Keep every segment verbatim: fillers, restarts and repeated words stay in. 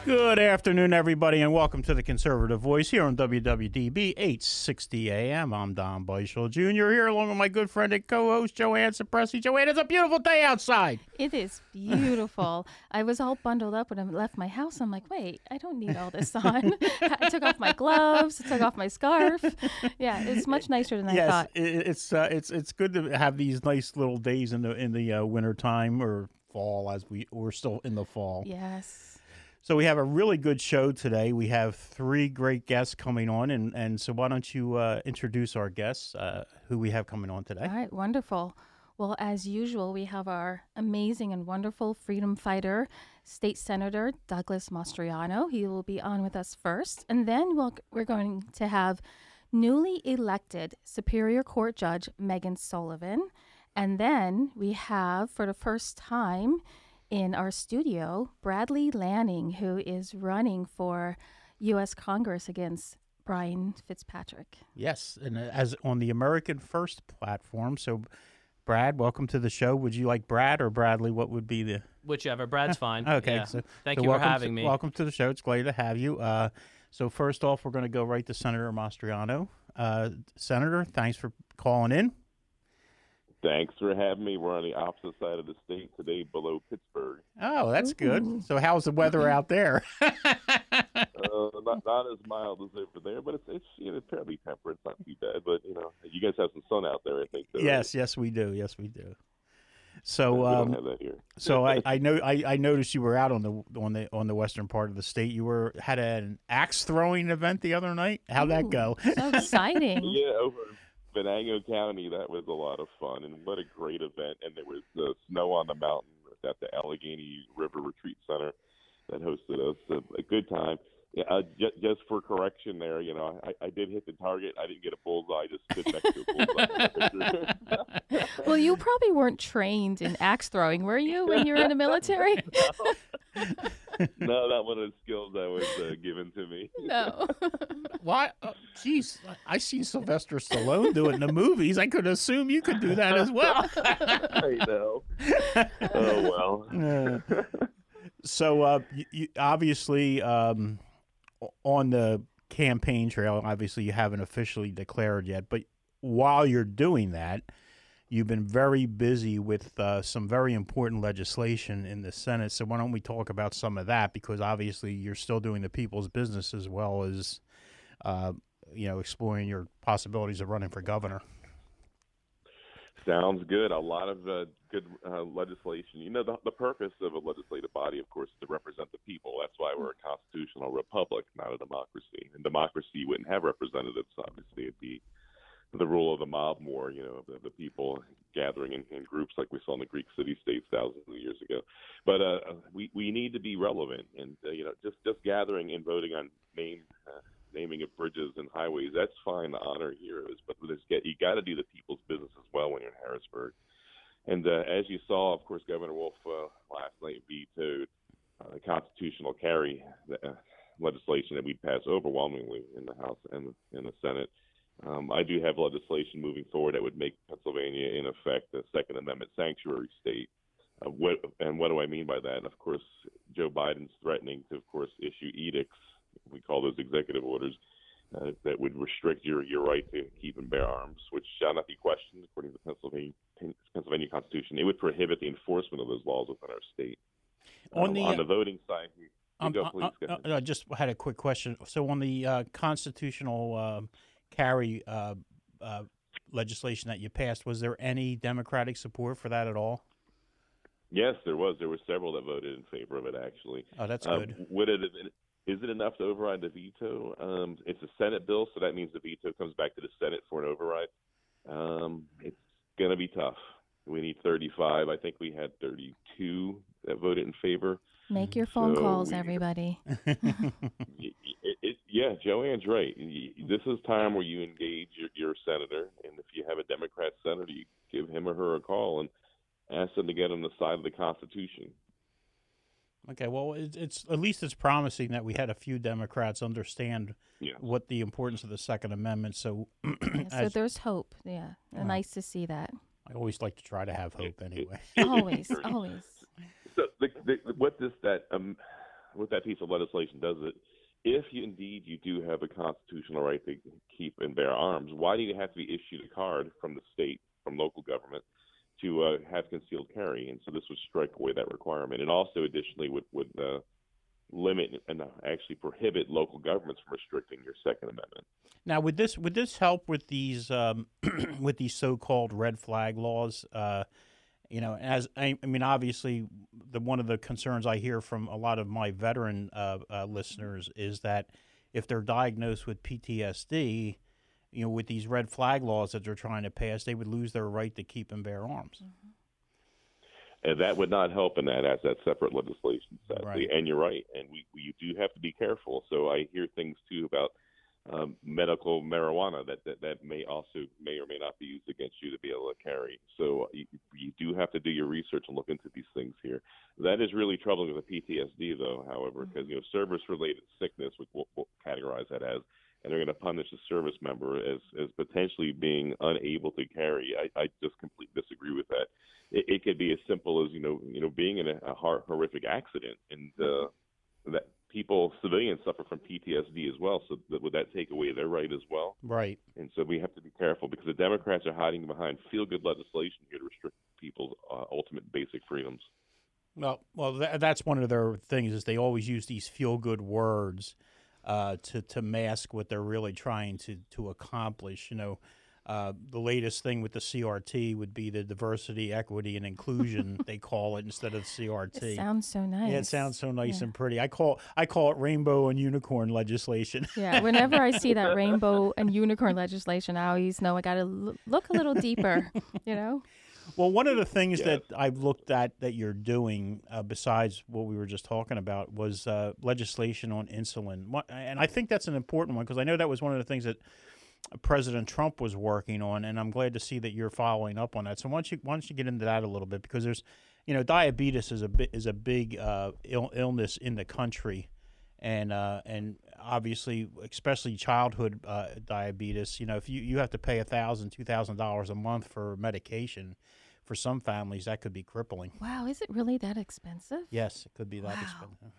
Good afternoon, everybody, and welcome to the Conservative Voice here on W W D B eight sixty A M. I'm Don Beischel Junior here along with my good friend and co-host, Joanne Cipressi. Joanne, it's a beautiful day outside. It is beautiful. I was all bundled up when I left my house. I'm like, wait, I don't need all this on. I took off my gloves, I took off my scarf. Yeah, it's much nicer than yes, I thought. Yes, it's uh, it's it's good to have these nice little days in the in the uh, winter time or fall, as we we're still in the fall. Yes. So we have a really good show today. We have three great guests coming on, and, and so why don't you uh, introduce our guests, uh, who we have coming on today? All right, wonderful. Well, as usual, we have our amazing and wonderful freedom fighter, State Senator Douglas Mastriano. He will be on with us first, and then we'll, we're going to have newly elected Superior Court Judge Megan Sullivan, and then we have, for the first time in our studio, Bradley Lanning, who is running for U S Congress against Brian Fitzpatrick. Yes, and as on the American First platform. So, Brad, welcome to the show. Would you like Brad or Bradley? What would be the... Whichever. Brad's fine. Okay. Yeah. So, Thank so you for welcome having to, me. Welcome to the show. It's glad to have you. Uh, so first off, we're going to go right to Senator Mastriano. Uh, Senator, thanks for calling in. Thanks for having me. We're on the opposite side of the state today, below Pittsburgh. Oh, that's good. So how's the weather out there? uh, not, not as mild as over there, but it's it's you know, fairly temperate. It's not too bad. But you know, you guys have some sun out there, I think. Though, yes, right? yes, we do. Yes, we do. So, we um, don't have that here. so I, I know I, I noticed you were out on the on the on the western part of the state. You were had an axe throwing event the other night. How'd that go? So exciting! Yeah, over in Venango County, that was a lot of fun, and what a great event. And there was uh, snow on the mountain at the Allegheny River Retreat Center that hosted us. A, a good time. Yeah, uh, j- just for correction there, you know, I, I did hit the target. I didn't get a bullseye. I just stood next to a bullseye. Well, you probably weren't trained in axe throwing, were you, when you were in the military? No, no not one of the skills that was uh, given to me. No. Why? Uh, geez, I see Sylvester Stallone do it in the movies. I could assume you could do that as well. I know. Oh, well. Uh, so, uh, you, you, obviously, um, on the campaign trail, obviously you haven't officially declared yet, but while you're doing that, you've been very busy with uh, some very important legislation in the Senate. So why don't we talk about some of that? Because obviously you're still doing the people's business as well as, uh, you know, exploring your possibilities of running for governor. Sounds good. A lot of uh, good uh, legislation. You know, the, the purpose of a legislative body, of course, is to represent the people. That's why we're a constitutional republic, not a democracy. In democracy, you wouldn't have representatives, obviously. It'd be the rule of the mob more, you know, the, the people gathering in, in groups like we saw in the Greek city-states thousands of years ago. But uh, we, we need to be relevant. And, uh, you know, just, just gathering and voting on name uh, naming of bridges and highways, that's fine to honor heroes, but there's get, you got to do the people's business as well when you're in Harrisburg. And uh, as you saw, of course, Governor Wolf uh, last night vetoed uh, the constitutional carry uh, legislation that we passed overwhelmingly in the House and in the Senate. Um, I do have legislation moving forward that would make Pennsylvania, in effect, a Second Amendment sanctuary state. Uh, what, and what do I mean by that? And of course, Joe Biden's threatening to, of course, issue edicts. We call those executive orders uh, that would restrict your, your right to keep and bear arms, which shall not be questioned according to the Pennsylvania, Pennsylvania Constitution. It would prohibit the enforcement of those laws within our state. On um, the on the voting side, you um, go, please. Uh, go ahead. uh, I just had a quick question. So on the uh, constitutional uh, carry uh, uh, legislation that you passed, was there any Democratic support for that at all? Yes, there was. There were several that voted in favor of it, actually. Oh, that's um, good. Would it have been, is it enough to override the veto? Um, it's a Senate bill, so that means the veto comes back to the Senate for an override. Um, it's going to be tough. We need thirty-five. I think we had thirty-two that voted in favor. Make your phone So calls, we- everybody. it, it, it, yeah, Joanne's right. This is time where you engage your, your senator, and if you have a Democrat senator, you give him or her a call and ask them to get on the side of the Constitution. Okay, well, it, it's at least it's promising that we had a few Democrats understand Yeah. what the importance of the Second Amendment. So, Yeah, so as- there's hope. Yeah, Wow. nice to see that. I always like to try to have hope anyway. Always, always. So the, the, what this that um, what that piece of legislation does it, if you, indeed you do have a constitutional right to keep and bear arms, why do you have to be issued a card from the state, from local government, to uh, have concealed carry? And so this would strike away that requirement. And also additionally would, would uh, limit and actually prohibit local governments from restricting your Second Amendment. Now, would this would this help with these um, with these so-called red flag laws? Uh, you know, as I, I mean, obviously, the one of the concerns I hear from a lot of my veteran uh, uh, listeners is that if they're diagnosed with P T S D, you know, with these red flag laws that they're trying to pass, they would lose their right to keep and bear arms. Mm-hmm. And that would not help in that as that separate legislation, sadly. Right. And you're right. And we, we do have to be careful. So I hear things, too, about um, medical marijuana that, that, that may also may or may not be used against you to be able to carry. So you, you do have to do your research and look into these things here. That is really troubling with the P T S D, though, however, because, you know, service-related sickness, which we'll, we'll categorize that as, and they're going to punish a service member as, as potentially being unable to carry. I, I just completely disagree with that. It, it could be as simple as, you know, you know, being in a, a hor- horrific accident, and uh, that people, civilians, suffer from P T S D as well. So that, would that take away their right as well? Right. And so we have to be careful because the Democrats are hiding behind feel-good legislation here to restrict people's uh, ultimate basic freedoms. Well, well, th- that's one of their things is they always use these feel-good words uh, to to mask what they're really trying to to accomplish. You know, uh, the latest thing with the C R T would be the diversity, equity, and inclusion. They call it instead of C R T. It sounds so nice. Yeah, it sounds so nice Yeah. and pretty. I call I call it rainbow and unicorn legislation. Yeah, whenever I see that rainbow and unicorn legislation, I always know I got to l- look a little deeper, you know? Well, one of the things Yes. that I've looked at that you're doing, uh, besides what we were just talking about, was uh, legislation on insulin. What- And I think that's an important one because I know that was one of the things that President Trump was working on, and I'm glad to see that you're following up on that. So why don't you, why don't you get into that a little bit? Because there's, you know, diabetes is a bit, is a big uh, Ill, illness in the country. And uh, and obviously, especially childhood uh, diabetes, you know, if you, you have to pay a thousand, two thousand dollars a month for medication, for some families that could be crippling. Wow, is it really that expensive? Yes, it could be that Wow. expensive.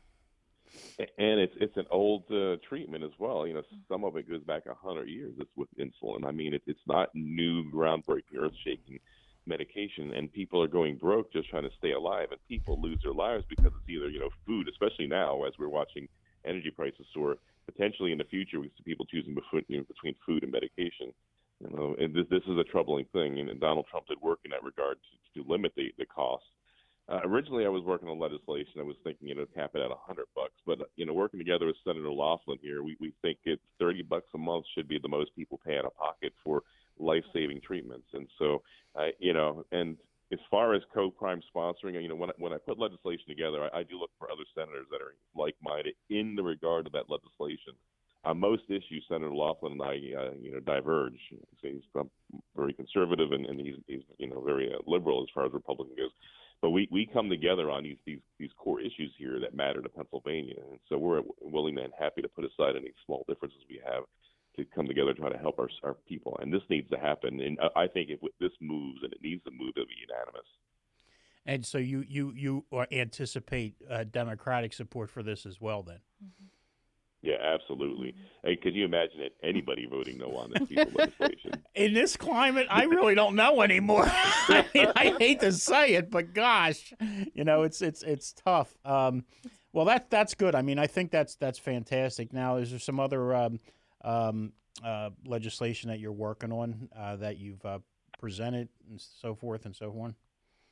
And it's it's an old uh, treatment as well. You know, some of it goes back a hundred years. It's with insulin. I mean, it, it's not new, groundbreaking, earth-shaking medication, and people are going broke just trying to stay alive. And people lose their lives because it's either you know food, especially now as we're watching energy prices soar. Potentially in the future, we see people choosing between, you know, between food and medication. You know, and this this is a troubling thing. And Donald Trump did work in that regard to, to limit the the cost. Uh, originally, I was working on legislation. I was thinking, you know, cap it at a hundred bucks. But uh, you know, working together with Senator Laughlin here, we, we think it thirty bucks a month should be the most people pay out of pocket for life-saving treatments. And so, uh, you know, and as far as co-prime sponsoring, you know, when I, when I put legislation together, I, I do look for other senators that are like-minded in the regard of that legislation. On most issues, Senator Laughlin and I, uh, you know, diverge. He's um, very conservative, and, and he's, he's, you know, very uh, liberal as far as Republican goes. But we, we come together on these, these these core issues here that matter to Pennsylvania, and so we're willing and happy to put aside any small differences we have to come together to try to help our our people. And this needs to happen. And I think if this moves, and it needs to move, it'll be unanimous. And so you you you anticipate uh, Democratic support for this as well, then? Mm-hmm. Yeah, absolutely. Hey, could you imagine it, anybody voting no on this piece of legislation? In this climate, I really don't know anymore. I mean, I hate to say it, but gosh, you know, it's it's it's tough. Um, well, that that's good. I mean, I think that's that's fantastic. Now, is there some other um, um, uh, legislation that you're working on uh, that you've uh, presented and so forth and so on?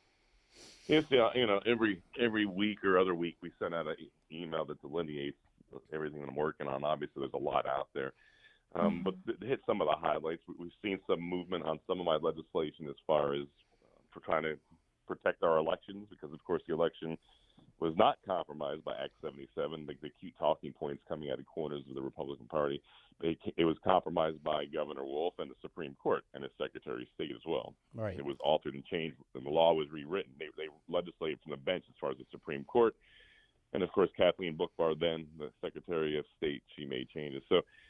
Yes, yeah, you know, every every week or other week we send out an email that delineates everything that I'm working on. Obviously, there's a lot out there. Um, Mm-hmm. But to hit some of the highlights, we, we've seen some movement on some of my legislation as far as uh, for trying to protect our elections, because, of course, the election was not compromised by Act seventy-seven, the, the cute talking points coming out of corners of the Republican Party. It, it was compromised by Governor Wolf and the Supreme Court and the Secretary of State as well. Right. It was altered and changed, and the law was rewritten. They, they legislated from the bench as far as the Supreme Court. And, of course, Kathleen Bookbar, then the Secretary of State, she made changes. So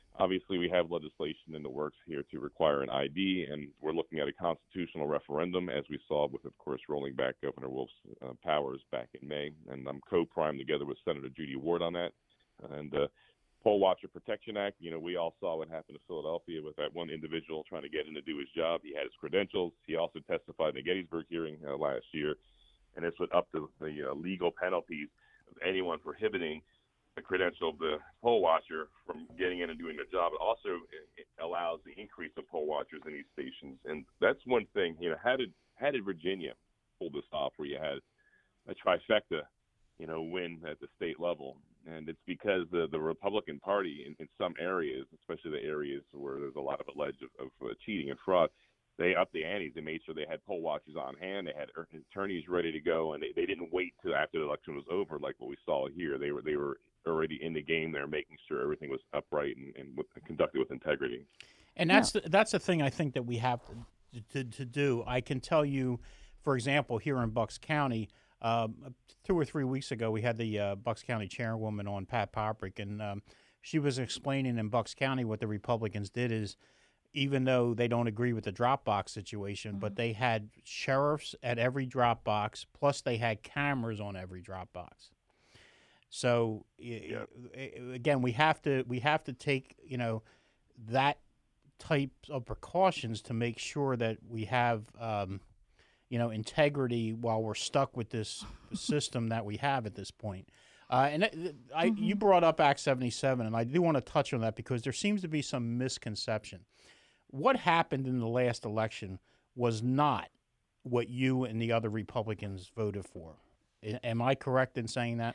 Obviously, we have legislation in the works here to require an I D, and we're looking at a constitutional referendum, as we saw with, of course, rolling back Governor Wolf's uh, powers back in May. And I'm co-primed together with Senator Judy Ward on that. And the uh, Poll Watcher Protection Act, you know, we all saw what happened to Philadelphia with that one individual trying to get in to do his job. He had his credentials. He also testified in the Gettysburg hearing uh, last year. And this would up to the uh, legal penalties of anyone prohibiting the credential of the poll watcher from getting in and doing their job. It also it allows the increase of poll watchers in these stations. And that's one thing, you know, how did, how did Virginia pull this off where you had a trifecta, you know, win at the state level? And it's because the, the Republican Party in, in some areas, especially the areas where there's a lot of alleged of, of uh, cheating and fraud, they upped the antes. They made sure they had poll watchers on hand. They had attorneys ready to go, and they, they didn't wait till after the election was over like what we saw here. They were they were already in the game there, making sure everything was upright and, and with, conducted with integrity. And that's yeah. the, that's the thing I think that we have to, to, to do. I can tell you, for example, here in Bucks County, um, two or three weeks ago, we had the uh, Bucks County chairwoman on, Pat Poprick, and um, she was explaining in Bucks County what the Republicans did is, even though they don't agree with the drop box situation, mm-hmm. but they had sheriffs at every drop box, plus they had cameras on every drop box. So yeah. again, we have to we have to take, you know, that type of precautions to make sure that we have, um, you know, integrity while we're stuck with this system that we have at this point. Uh, and I, mm-hmm. you brought up Act seventy-seven, and I do want to touch on that because there seems to be some misconception. What happened in the last election was not what you and the other Republicans voted for. Am I correct in saying that?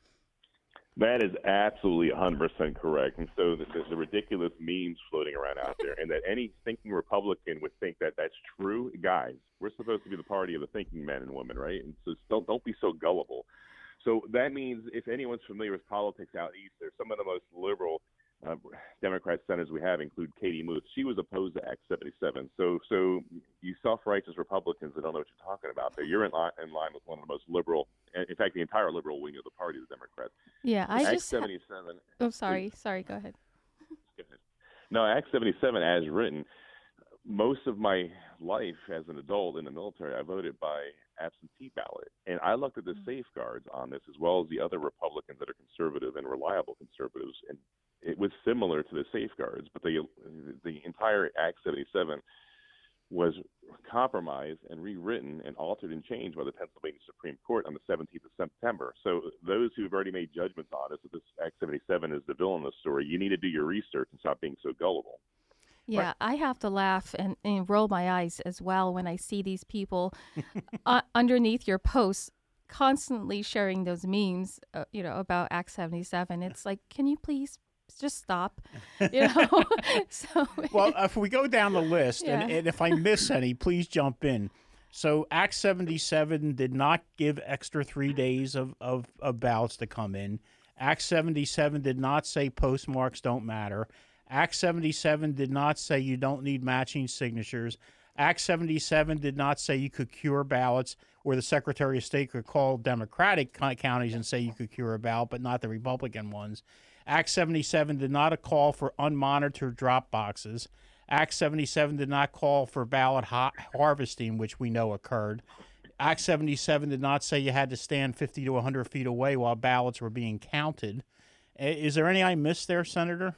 That is absolutely one hundred percent correct. And so the, the ridiculous memes floating around out there, and that any thinking Republican would think that that's true. Guys, we're supposed to be the party of the thinking men and women, right? And so don't, don't be so gullible. So that means if anyone's familiar with politics out east, there's some of the most liberal uh, Democrat senators we have include Katie Muth. She was opposed to Act seventy-seven. So so you self-righteous Republicans that don't know what you're talking about there, you're in line, in line with one of the most liberal, in fact, the entire liberal wing of the party, the Democrats. Yeah, I Act just... seventy-seven. Ha- oh, sorry. Sorry, go ahead. Go ahead. No, Act seventy-seven, as written, most of my life as an adult in the military, I voted by absentee ballot. And I looked at the mm-hmm. safeguards on this as well as the other Republicans that are conservative and reliable conservatives. And it was similar to the safeguards, but the the entire Act seventy-seven was compromised and rewritten and altered and changed by the Pennsylvania Supreme Court on the seventeenth of September. So those who have already made judgments on us that this Act seventy-seven is the villain of the story, you need to do your research and stop being so gullible. Yeah, right. I have to laugh and, and roll my eyes as well when I see these people uh, underneath your posts constantly sharing those memes, uh, you know, about Act seventy-seven. It's like, can you please just stop? You know. so well, if we go down the list, yeah. and, and if I miss any, please jump in. So Act seventy-seven did not give extra three days of, of, of ballots to come in. Act seventy-seven did not say postmarks don't matter. Act seventy-seven did not say you don't need matching signatures. Act seventy-seven did not say you could cure ballots, where the Secretary of State could call Democratic counties and say you could cure a ballot, but not the Republican ones. Act seventy-seven did not call for unmonitored drop boxes. Act seventy-seven did not call for ballot ha- harvesting, which we know occurred. Act seventy-seven did not say you had to stand fifty to one hundred feet away while ballots were being counted. Is there any I missed there, Senator?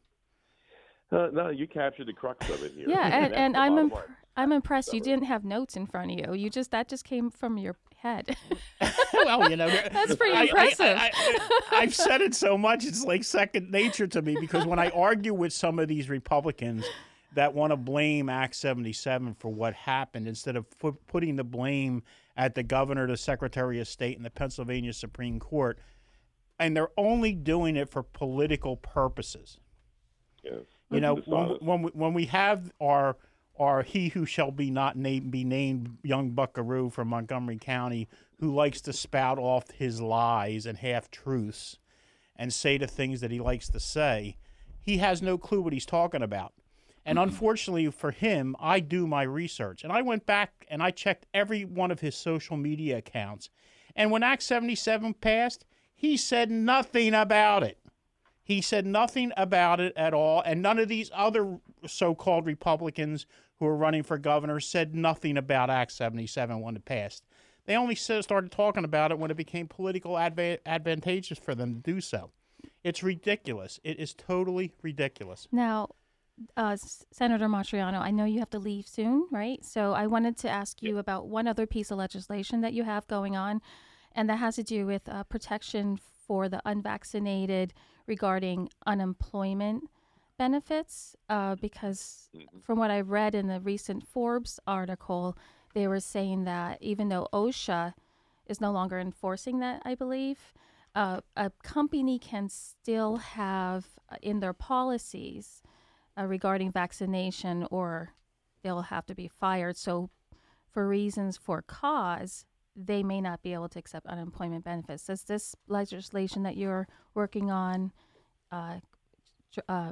Uh, no, you captured the crux of it here. Yeah, and, and I'm imp- I'm impressed you it. didn't have notes in front of you. You just that just came from your head. Well, you know, that's pretty I, impressive. I, I, I, I've said it so much; it's like second nature to me. Because when I argue with some of these Republicans that want to blame Act seventy-seven for what happened, instead of pu- putting the blame at the governor, the Secretary of State, and the Pennsylvania Supreme Court, and they're only doing it for political purposes. Yes. You know, when, when we, when we have our our he who shall be not named be named young buckaroo from Montgomery County who likes to spout off his lies and half truths and say the things that he likes to say, he has no clue what he's talking about. And unfortunately for him, I do my research, and I went back and I checked every one of his social media accounts. And when Act seventy-seven passed, he said nothing about it. He said nothing about it at all, and none of these other so-called Republicans who are running for governor said nothing about Act seventy-seven when it passed. They only started talking about it when it became politically adva- advantageous for them to do so. It's ridiculous. It is totally ridiculous. Now, uh, Senator Mastriano, I know you have to leave soon, right? So I wanted to ask you about one other piece of legislation that you have going on, and that has to do with uh, protection for the unvaccinated regarding unemployment benefits, uh, because from what I read in the recent Forbes article, they were saying that even though OSHA is no longer enforcing that, I believe, uh, a company can still have uh, in their policies uh, regarding vaccination, or they'll have to be fired. So for reasons for cause, they may not be able to accept unemployment benefits. Does this legislation that you're working on uh, uh,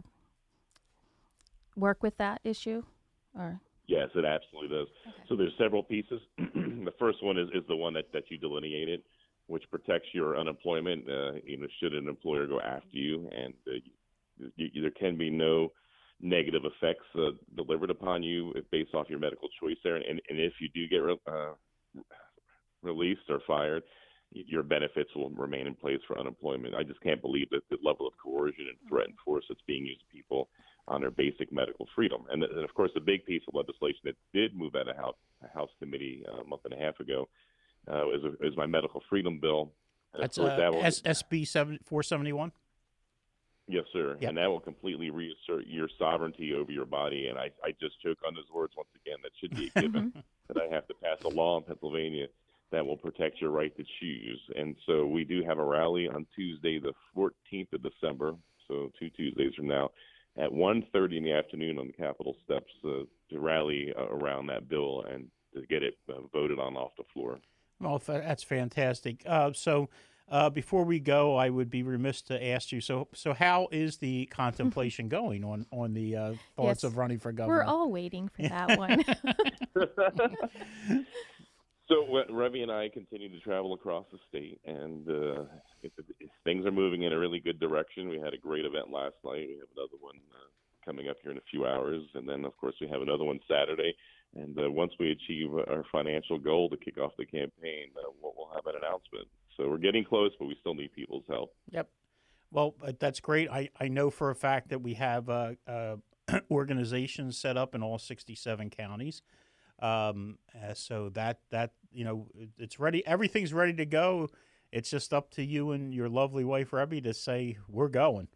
work with that issue? Or Yes, it absolutely does. Okay. So there's several pieces. The first one is, is the one that, that you delineated, which protects your unemployment. Uh, you know, should an employer go after you, and uh, you, you, there can be no negative effects uh, delivered upon you based off your medical choice there. And, and if you do get re- uh, released or fired, your benefits will remain in place for unemployment. I just can't believe that the level of coercion and threat and force that's being used to people on their basic medical freedom. And, and of course, the big piece of legislation that did move out of House, House committee uh, a month and a half ago uh, is, is my medical freedom bill. And That's of course, uh, that will, S- SB four seventy-one? Yes, sir. Yep. And that will completely reassert your sovereignty over your body. And I, I just choke on those words once again. That should be a given that I have to pass a law in Pennsylvania that will protect your right to choose. And so we do have a rally on Tuesday, the fourteenth of December, so two Tuesdays from now, at one thirty in the afternoon on the Capitol steps uh, to rally uh, around that bill and to get it uh, voted on off the floor. Well, that's fantastic. Uh, so uh, before we go, I would be remiss to ask you, so so how is the contemplation going on, on the uh, thoughts Yes. of running for governor? we're all waiting for that one. So Revy and I continue to travel across the state, and uh, it, it, things are moving in a really good direction. We had a great event last night. We have another one uh, coming up here in a few hours, and then, of course, we have another one Saturday. And uh, once we achieve our financial goal to kick off the campaign, uh, we'll, we'll have an announcement. So we're getting close, but we still need people's help. Yep. Well, uh, that's great. I, I know for a fact that we have uh, uh, organizations set up in all sixty-seven counties. Um, uh, so that, that, you know, it's ready. Everything's ready to go. It's just up to you and your lovely wife, Rebby, to say, we're going.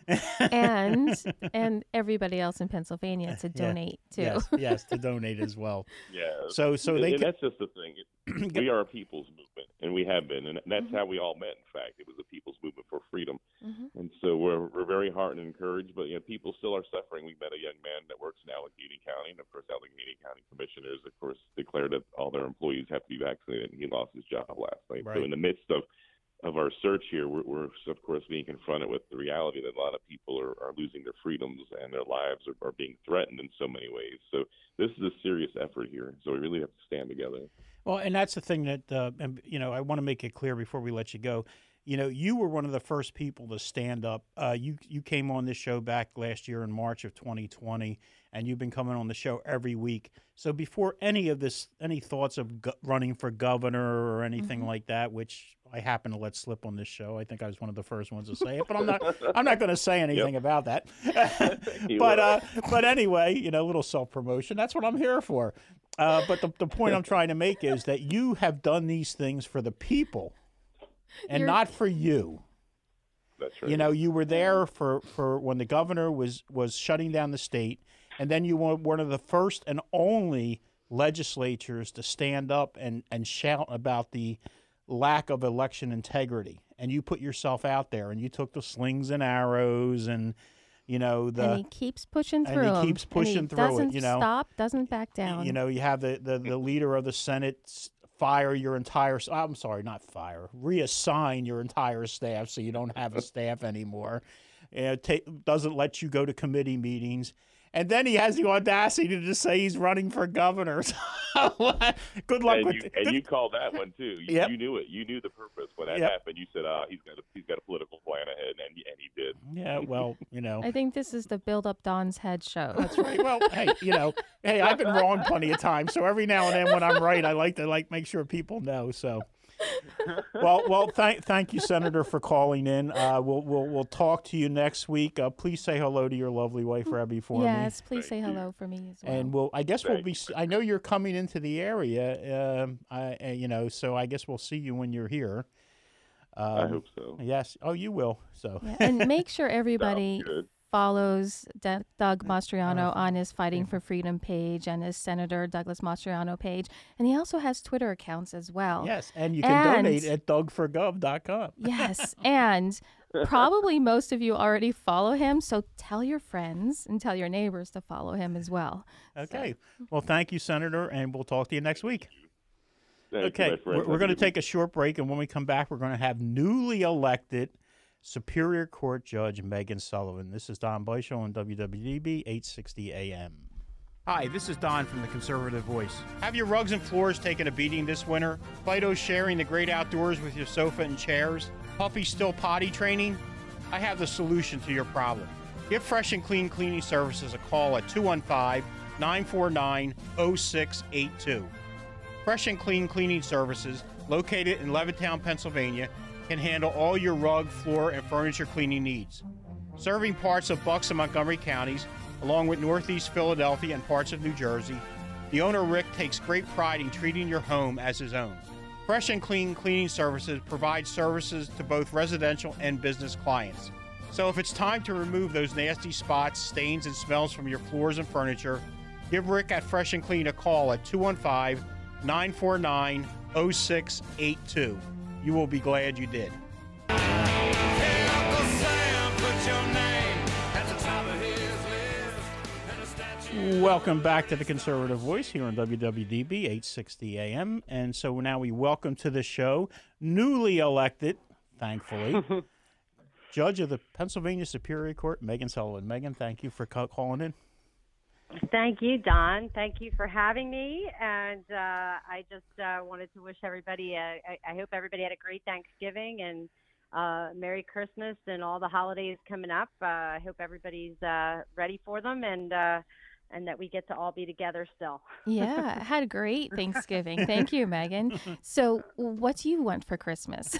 and and everybody else in Pennsylvania to Yeah. donate too. Yes, yes, to donate as well. Yeah. So, so and, they and could, that's just the thing. We are a people's movement, and we have been, and that's Mm-hmm. how we all met. In fact, it was a people's movement for freedom, Mhm. and so we're we're very heartened and encouraged. But you know, people still are suffering. We met a young man that works in Allegheny County, and of course, Allegheny County commissioners, of course, declared that all their employees have to be vaccinated, and he lost his job last night. Right. So, in the midst of of our search here, we're, we're of course being confronted with the reality that a lot of people are, are losing their freedoms and their lives are, are being threatened in so many ways. So this is a serious effort here. So we really have to stand together. well, and that's the thing that, uh, and, you know, I want to make it clear before we let you go. You know, you were one of the first people to stand up. Uh, you you came on this show back last year in March of twenty twenty, and you've been coming on the show every week. So before any of this, any thoughts of go- running for governor or anything Mhm. like that, which I happen to let slip on this show, I think I was one of the first ones to say it, but I'm not. I'm not going to say anything about that. You but are. uh, but anyway, you know, a little self promotion. That's what I'm here for. Uh, but the the point I'm trying to make is that you have done these things for the people, and You're- not for you. That's right. You know, you were there for, for when the governor was, was shutting down the state, and then you were one of the first and only legislatures to stand up and, and shout about the lack of election integrity. And you put yourself out there, and you took the slings and arrows, and you know the and he keeps pushing and through. he 'em, keeps and pushing he through it, doesn't you know. stop, doesn't back down. You know, you have the, the, the leader of the Senate s- fire your entire, I'm sorry, not fire, reassign your entire staff so you don't have a staff anymore. Uh, ta doesn't let you go to committee meetings. and then he has the audacity to just say he's running for governor. Good luck and with you, it. And you called that one too. You, Yep. you knew it. You knew the purpose when that Yep. happened. You said, "Ah, he's got a he's got a political plan ahead," and and he did. Yeah, well, you know. I think this is the Build Up Don's Head show. That's right. Well, hey, you know, hey, I've been wrong plenty of times, so every now and then when I'm right, I like to like make sure people know. So, well, well, thank thank you, Senator, for calling in. Uh, we'll we'll we'll talk to you next week. Uh, please say hello to your lovely wife, Rebby, for me. Yes, please Thank say you. hello for me as well. And we'll, I guess we'll Thank be. I know you're coming into the area. Um, I, uh, you know, so I guess we'll see you when you're here. Um, I hope so. Yes. Oh, you will. So. Yeah, and make sure everybody Sounds good. follows D- Doug Mastriano on his Fighting for Freedom page and his Senator Douglas Mastriano page. And he also has Twitter accounts as well. Yes, and you can And- donate at doug for gov dot com. Yes. And probably most of you already follow him. So tell your friends and tell your neighbors to follow him as well. Okay. Well, thank you, Senator, and we'll talk to you next week. Thank you, Okay. my friend. We're, we're Have a going to good take a short break, and when we come back, we're going to have newly elected Superior Court Judge Megan Sullivan. This is Don Beischel on W W D B eight sixty A M. Hi, this is Don from the Conservative Voice. Have your rugs and floors taken a beating this winter? Fido sharing the great outdoors with your sofa and chairs? Puffy still potty training? I have the solution to your problem. Give Fresh and Clean Cleaning Services a call at two one five, nine four nine, zero six eight two. Fresh and Clean Cleaning Services, located in Levittown, Pennsylvania, can handle all your rug, floor, and furniture cleaning needs. Serving parts of Bucks and Montgomery counties, along with Northeast Philadelphia and parts of New Jersey, the owner Rick takes great pride in treating your home as his own. Fresh and Clean Cleaning Services provides services to both residential and business clients. So if it's time to remove those nasty spots, stains, and smells from your floors and furniture, give Rick at Fresh and Clean a call at two one five, nine four nine, zero six eight two. You will be glad you did. Welcome back to the Conservative Voice here on W W D B eight sixty A M. And so now we welcome to the show, newly elected, thankfully, Judge of the Pennsylvania Superior Court, Megan Sullivan. Megan, thank you for ca- calling in. Thank you, Don. Thank you for having me. And uh, I just uh, wanted to wish everybody, a, I, I hope everybody had a great Thanksgiving and uh, Merry Christmas and all the holidays coming up. Uh, I hope everybody's uh, ready for them and uh, and that we get to all be together still. Yeah, I had a great Thanksgiving. Thank you, Megan. So what do you want for Christmas?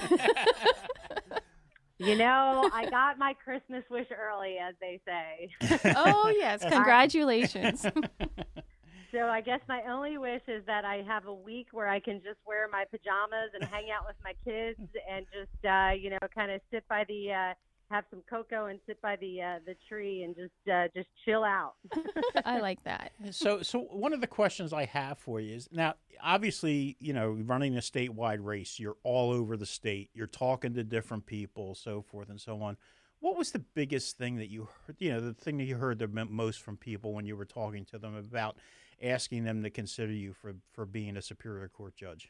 You know, I got my Christmas wish early, as they say. Oh, yes. Congratulations. So I guess my only wish is that I have a week where I can just wear my pajamas and hang out with my kids and just, uh, you know, kind of sit by the, uh, have some cocoa and sit by the uh, the tree and just uh, just chill out. I like that. So, so one of the questions I have for you is now, obviously, you know, running a statewide race, you're all over the state, you're talking to different people, so forth and so on. What was the biggest thing that you heard, you know, the thing that you heard the m- most from people when you were talking to them about asking them to consider you for, for being a Superior Court judge?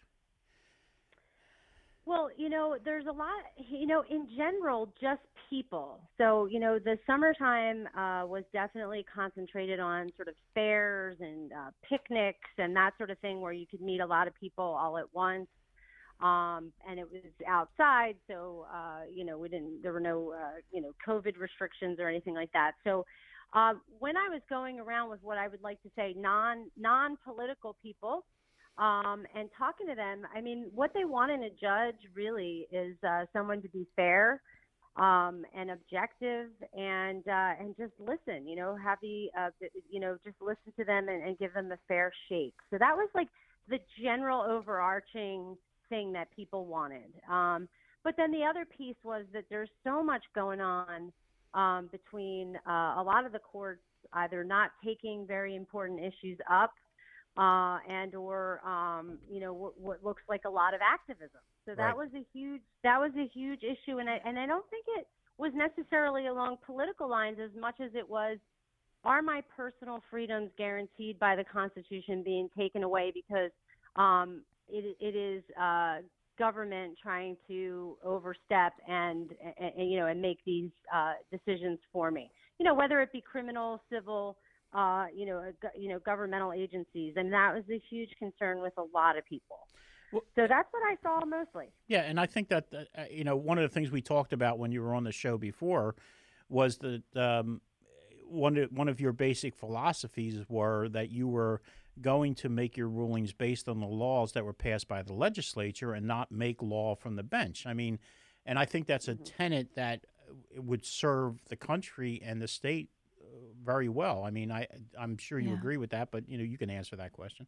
Well, you know, there's a lot, you know, in general, just people. So, you know, the summertime uh, was definitely concentrated on sort of fairs and uh, picnics and that sort of thing where you could meet a lot of people all at once. Um, and it was outside, so, uh, you know, we didn't, there were no, uh, you know, COVID restrictions or anything like that. So uh, when I was going around with what I would like to say non, non-political people, Um, and talking to them, I mean, what they want in a judge really is uh, someone to be fair um, and objective and uh, and just listen, you know, have the, uh, you know, just listen to them and, and give them a fair shake. So that was like the general overarching thing that people wanted. Um, but then the other piece was that there's so much going on um, between uh, a lot of the courts either not taking very important issues up uh, and or, um, you know, what, what looks like a lot of activism. So that Right. was a huge, that was a huge issue. And I, and I don't think it was necessarily along political lines as much as it was, are my personal freedoms guaranteed by the Constitution being taken away because um, it, it is uh, government trying to overstep and, and, and, you know, and make these uh, decisions for me, you know, whether it be criminal, civil, uh, you know, a, go- you know, governmental agencies, and that was a huge concern with a lot of people. Well, So that's what I saw mostly. Yeah, and I think that uh, you know one of the things we talked about when you were on the show before was that um, one of, one of your basic philosophies were that you were going to make your rulings based on the laws that were passed by the legislature and not make law from the bench. I mean, and I think that's a Mm-hmm. tenet that would serve the country and the state uh, very well. I mean, I I'm sure you Yeah. agree with that, but you know you can answer that question.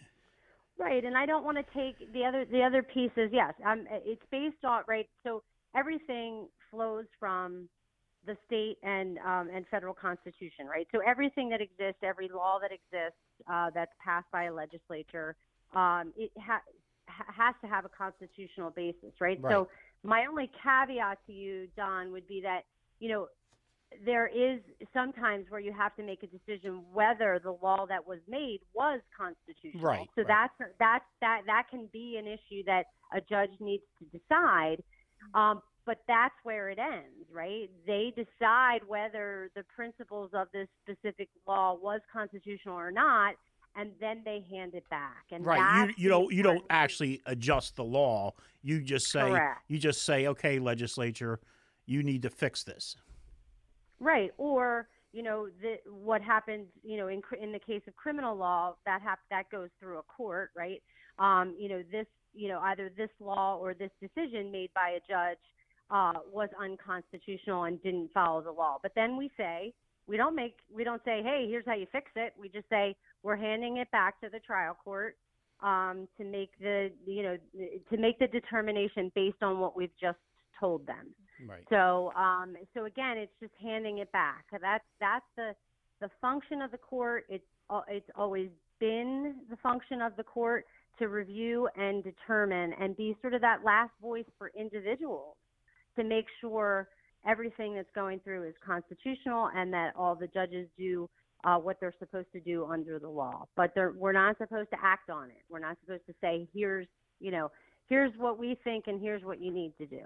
Right, and I don't want to take the other the other piece is yes, um, it's based on right. So everything flows from the state and um, and federal constitution, right? So everything that exists, every law that exists uh, that's passed by a legislature, um, it ha- ha- has to have a constitutional basis, right? Right. So my only caveat to you, Don, would be that you know there is sometimes where you have to make a decision whether the law that was made was constitutional. Right, So right. that's that's that that can be an issue that a judge needs to decide. Um, but that's where it ends, right? They decide whether the principles of this specific law was constitutional or not, and then they hand it back. And Right. that's You you the don't you don't important piece. actually adjust the law. You just say Correct. you just say, okay, legislature, you need to fix this. Right, or you know the, what happens, you know, in cr- in the case of criminal law, that hap- that goes through a court, right? Um, you know, this, you know, either this law or this decision made by a judge uh, was unconstitutional and didn't follow the law. But then we say we don't make we don't say, hey, here's how you fix it. We just say we're handing it back to the trial court um, to make the you know to make the determination based on what we've just told them. Right. So, um, so again, it's just handing it back. That's that's the the function of the court. It's al- it's always been the function of the court to review and determine and be sort of that last voice for individuals to make sure everything that's going through is constitutional and that all the judges do uh, what they're supposed to do under the law. But they're, we're not supposed to act on it. We're not supposed to say, here's you know, here's what we think and here's what you need to do.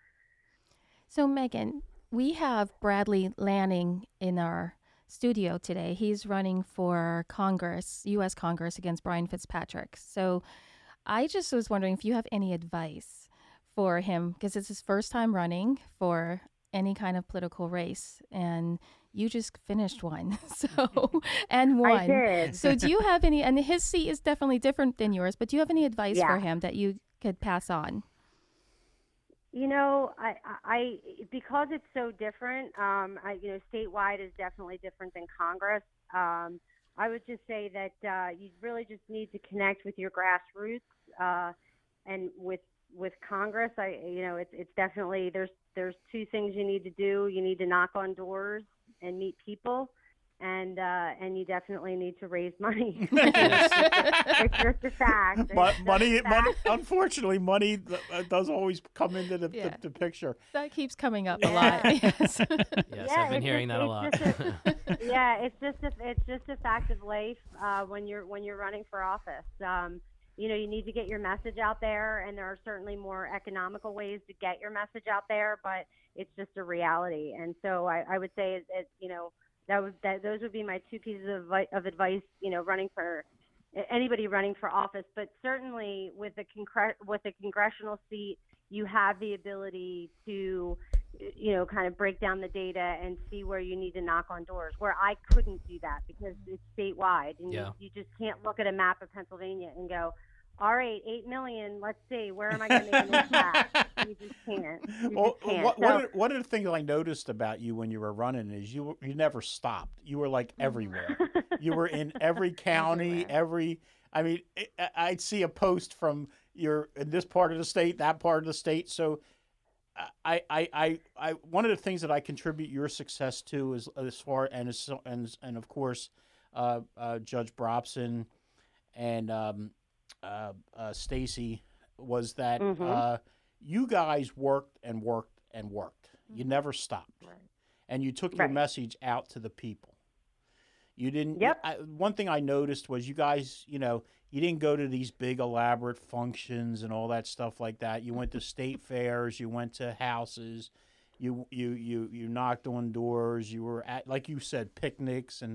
So, Megan, we have Bradley Lanning in our studio today. He's running for Congress, U S Congress, against Brian Fitzpatrick. So, I just was wondering if you have any advice for him, because it's his first time running for any kind of political race, and you just finished one, so and won. I did. So, do you have any? And his seat is definitely different than yours, but do you have any advice Yeah. for him that you could pass on? You know, I, I because it's so different. Um, I, you know, statewide is definitely different than Congress. Um, I would just say that uh, you really just need to connect with your grassroots uh, and with with Congress. I, you know, it's it's definitely there's there's two things you need to do. You need to knock on doors and meet people, and uh, and you definitely need to raise money. It's just a fact. It's Mo- just money, a money. fact. Unfortunately, money uh, does always come into the, Yeah. the, the picture. That keeps coming up a Yeah. lot. Yes. Yes, Yeah, I've been it's hearing just- that a lot. it's just a- yeah, it's just a, it's just a fact of life uh, when you're when you're running for office. Um, you know, you need to get your message out there, and there are certainly more economical ways to get your message out there, but it's just a reality. And so I, I would say, it, it, you know, that would that those would be my two pieces of, advi- of advice. You know, running for anybody running for office, but certainly with a congre- with a congressional seat, you have the ability to, you know, kind of break down the data and see where you need to knock on doors, where I couldn't do that because it's statewide. And Yeah. you, you just can't look at a map of Pennsylvania and go, all right, eight million, let's see, where am I going to make an impact? You just can't. You Well, just can't. what, So- one, of, one of the things I noticed about you when you were running is you you never stopped. You were like everywhere. You were in every county, Everywhere. every. I mean, I- I'd see a post from you're in this part of the state, that part of the state. So, I, I, I, I one of the things that I contribute your success to is as far and as, and and of course, uh, uh, Judge Brobson and um, uh, uh, Stacy was that Mhm. uh, you guys worked and worked and worked. You Mhm. never stopped, Right. and you took your Right. message out to the people. You didn't. Yep. I, one thing I noticed was you guys, you know, you didn't go to these big elaborate functions and all that stuff like that. You went to state fairs. You went to houses. You you you you knocked on doors. You were at, like you said, picnics and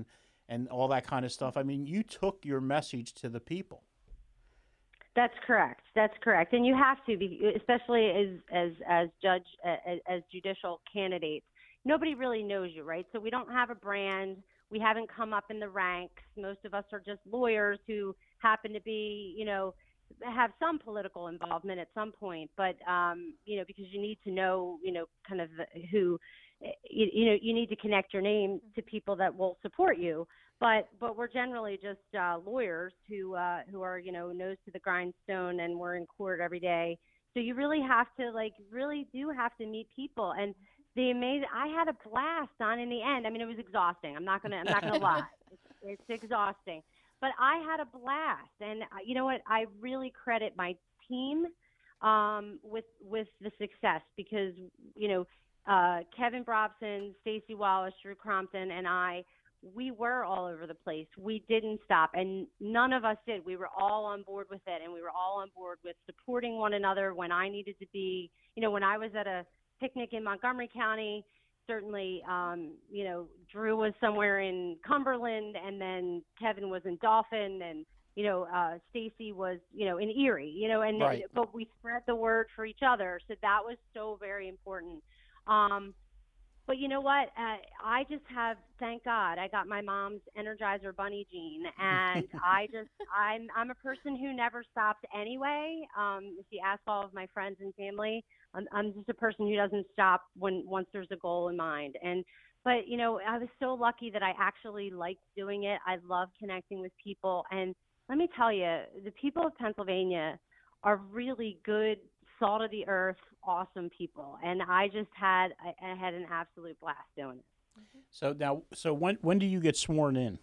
and all that kind of stuff. I mean, you took your message to the people. That's correct. That's correct. And you have to be, especially as as as judge as, as judicial candidates. Nobody really knows you, right? So we don't have a brand. We haven't come up in the ranks. Most of us are just lawyers who happen to be, you know, have some political involvement at some point. But um, you know, because you need to know, you know, kind of who, you, you know, you need to connect your name to people that will support you. But but we're generally just uh, lawyers who uh, who are, you know, nose to the grindstone, and we're in court every day. So you really have to, like, really do have to meet people. And the amazing, I had a blast on in the end. I mean, it was exhausting. I'm not gonna I'm not gonna lie. It's, it's exhausting, but I had a blast. And uh, you know what? I really credit my team um, with with the success, because you know uh, Kevin Brobson, Stacey Wallace, Drew Crompton, and I. We were all over the place. We didn't stop, and none of us did. We were all on board with it, and we were all on board with supporting one another when I needed to be. You know, when I was at a picnic in Montgomery County, certainly, um, you know, Drew was somewhere in Cumberland, and then Kevin was in Dauphin, and, you know, uh, Stacey was, you know, in Erie, you know, and Right. but we spread the word for each other. So that was so very important. Um, But you know what? Uh, I just have, thank God, I got my mom's Energizer Bunny gene, and I just, I'm, I'm a person who never stops anyway. Um, if you ask all of my friends and family, I'm, I'm just a person who doesn't stop when once there's a goal in mind. And, but you know, I was so lucky that I actually liked doing it. I love connecting with people, and let me tell you, the people of Pennsylvania are really good, salt of the earth, awesome people, and I just had I, I had an absolute blast doing it. So now, so when when do you get sworn in?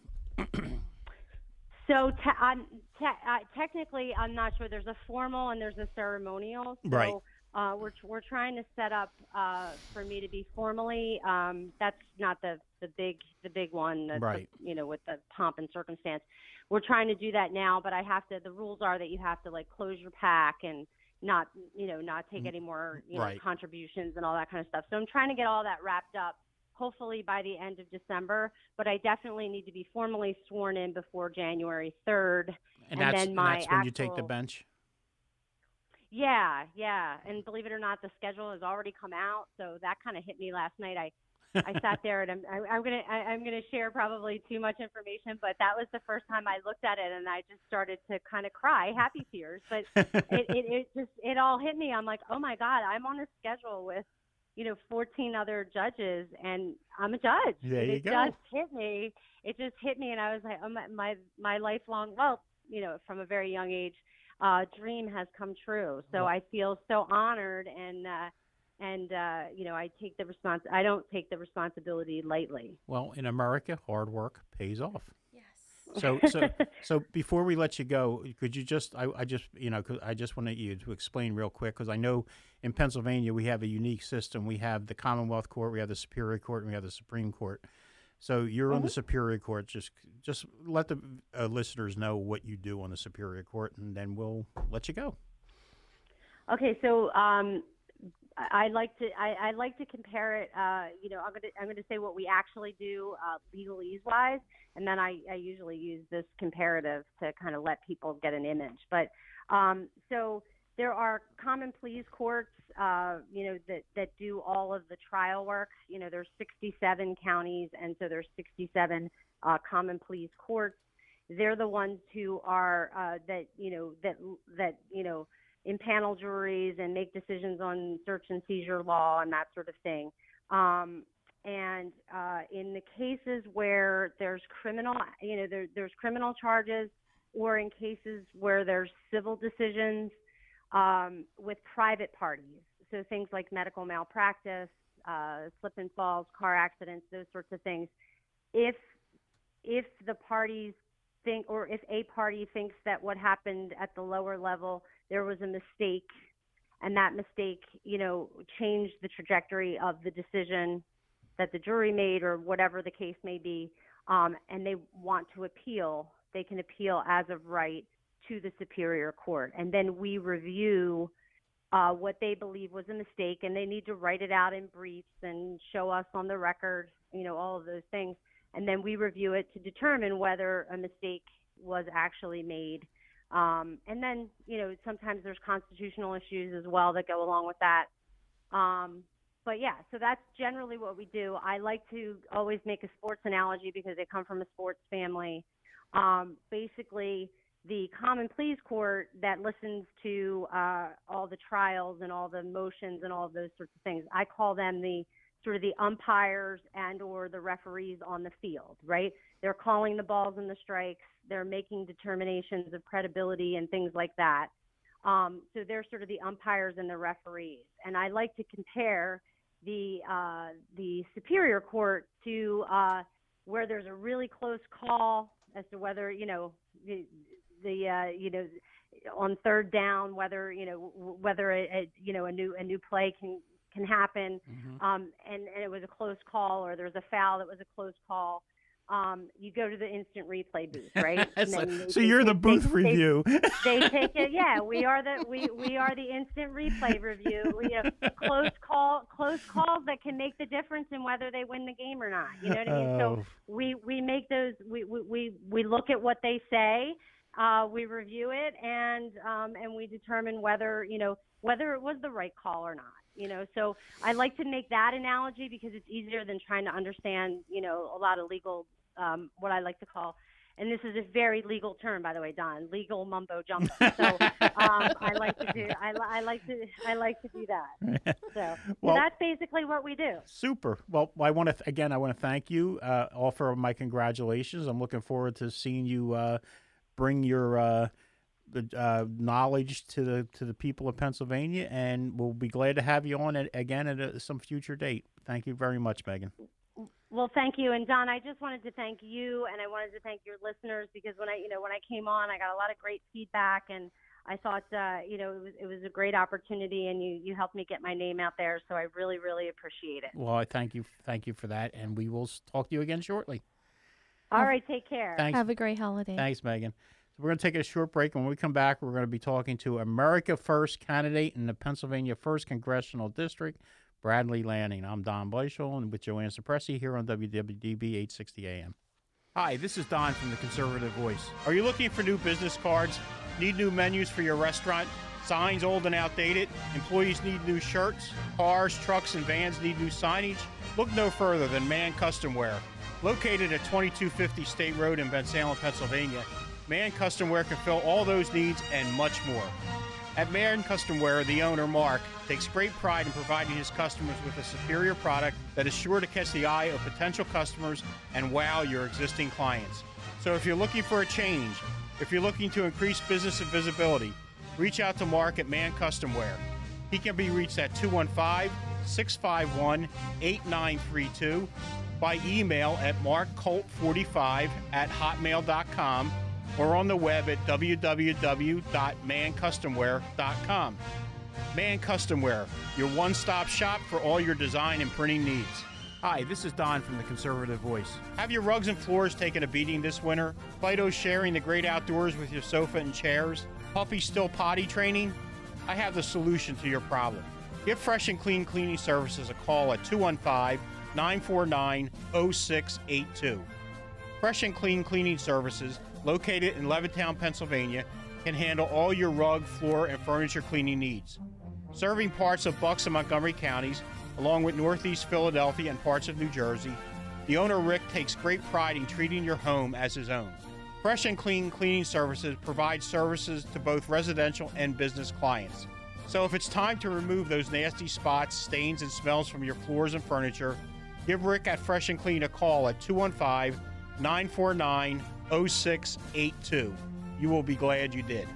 So te- I'm, te- uh, technically, I'm not sure. There's a formal and there's a ceremonial. So, Right. Uh, we're we're trying to set up uh, for me to be formally. Um, that's not the, the big the big one. The, Right. The, you know, with the pomp and circumstance. We're trying to do that now, but I have to. The rules are that you have to like close your pack and not you know not take any more you know Right. contributions and all that kind of stuff. So I'm trying to get all that wrapped up, hopefully by the end of December, but I definitely need to be formally sworn in before January third. And, And that's, then and my that's when you take the actual- bench? Yeah, yeah. And believe it or not, the schedule has already come out, so that kind of hit me last night. I I sat there, and I'm I, I'm gonna I, I'm gonna share probably too much information, but that was the first time I looked at it, and I just started to kind of cry, happy tears. But it, it it just it all hit me. I'm like, oh my God, I'm on a schedule with you know fourteen other judges, and I'm a judge. There and you it go. just hit me. It just hit me, and I was like, oh my my, my lifelong well, you know, from a very young age, uh, dream has come true. So Well- I feel so honored, and. Uh, And, uh, you know, I take the respons- I don't take the responsibility lightly. Well, in America, hard work pays off. Yes. So, so, so before we let you go, could you just, I, I just, you know, 'cause I just wanted you to explain real quick, because I know in Pennsylvania we have a unique system. We have the Commonwealth Court, we have the Superior Court, and we have the Supreme Court. So you're on the Superior Court. Just, just let the uh, listeners know what you do on the Superior Court, and then we'll let you go. Okay, so um, I I like to I, I like to compare it. Uh, you know, I'm gonna I'm gonna say what we actually do uh, legalese wise, and then I, I usually use this comparative to kind of let people get an image. But um, so there are common pleas courts, uh, you know, that that do all of the trial work. You know, there's sixty-seven counties, and so there's sixty-seven uh, common pleas courts. They're the ones who are uh, that you know that that you know. impanel juries and make decisions on search and seizure law and that sort of thing. Um, and uh, in the cases where there's criminal, you know, there, there's criminal charges, or in cases where there's civil decisions um, with private parties, so things like medical malpractice, uh, slip and falls, car accidents, those sorts of things. If if the parties think, or if a party thinks that what happened at the lower level, there was a mistake, and that mistake, you know, changed the trajectory of the decision that the jury made, or whatever the case may be, um, and they want to appeal, they can appeal as of right to the Superior Court. And then we review uh, what they believe was a mistake, and they need to write it out in briefs and show us on the record, you know, all of those things. and then we review it to determine whether a mistake was actually made. Um, and then, you know, sometimes there's constitutional issues as well that go along with that. Um, but yeah, so that's generally what we do. I like to always make a sports analogy because I come from a sports family. Um, basically, the common pleas court that listens to uh, all the trials and all the motions and all of those sorts of things, I call them the sort of the umpires and or the referees on the field, right? They're calling the balls and the strikes. They're making determinations of credibility and things like that. Um, so they're sort of the umpires and the referees. And I like to compare the uh, the superior court to uh, where there's a really close call as to whether, you know, the, the uh, you know, on third down, whether, you know, whether a, a you know a new a new play can can happen, mm-hmm. um, and, and it was a close call, or there was a foul that was a close call. Um, you go to the instant replay booth, right? so they, so they, you're they, the booth they, review. They, they take it. Yeah, we are the we, we are the instant replay review. We have close call close calls that can make the difference in whether they win the game or not. You know what I mean? Oh. So we, we make those. We, we, we, we look at what they say. Uh, we review it, and um, and we determine whether you know whether it was the right call or not. You know, so I like to make that analogy because it's easier than trying to understand, you know, a lot of legal, um, what I like to call, and this is a very legal term, by the way, Don, legal mumbo jumbo. So um, I like to do, I, I like to, I like to do that. So, well, so that's basically what we do. Super. Well, I want to th- again, I want to thank you. Uh, offer my congratulations. I'm looking forward to seeing you uh, bring your. Uh, the uh, knowledge to the to the people of Pennsylvania, and we'll be glad to have you on it again at a, some future date. Thank you very much, Megan. Well, thank you. And Don, I just wanted to thank you, and I wanted to thank your listeners, because when I, you know, when I came on, I got a lot of great feedback, and I thought, uh, you know, it was it was a great opportunity, and you, you helped me get my name out there. So I really, really appreciate it. Well, I thank you, thank you for that, and we will talk to you again shortly. All have, right, take care. Thanks. Have a great holiday. Thanks, Megan. So we're going to take a short break. When we come back, we're going to be talking to America First candidate in the Pennsylvania first Congressional District, Bradley Lanning. I'm Don Bleichel, and with Joanne Suppressi here on W W D B eight sixty A M. Hi, this is Don from the Conservative Voice. Are you looking for new business cards? Need new menus for your restaurant? Signs old and outdated? Employees need new shirts? Cars, trucks, and vans need new signage? Look no further than Man Custom Wear. Located at twenty-two fifty State Road in Bensalem, Pennsylvania, Man Custom Wear can fill all those needs and much more. At Man Custom Wear, the owner, Mark, takes great pride in providing his customers with a superior product that is sure to catch the eye of potential customers and wow your existing clients. So if you're looking for a change, if you're looking to increase business and visibility, reach out to Mark at Man Custom Wear. He can be reached at two one five, six five one, eight nine three two, by email at mark colt forty-five at hotmail dot com, or on the web at w w w dot man custom wear dot com. Man Custom Wear, your one-stop shop for all your design and printing needs. Hi, this is Don from the Conservative Voice. Have your rugs and floors taken a beating this winter? Fido sharing the great outdoors with your sofa and chairs? Puppy still potty training? I have the solution to your problem. Give Fresh and Clean Cleaning Services a call at two one five, nine four nine, zero six eight two. Fresh and Clean Cleaning Services, located in Levittown, Pennsylvania, can handle all your rug, floor, and furniture cleaning needs. Serving parts of Bucks and Montgomery counties, along with Northeast Philadelphia and parts of New Jersey, the owner, Rick, takes great pride in treating your home as his own. Fresh and Clean Cleaning Services provides services to both residential and business clients. So if it's time to remove those nasty spots, stains, and smells from your floors and furniture, give Rick at Fresh and Clean a call at two one five, nine four nine, zero six eight two. You will be glad you did.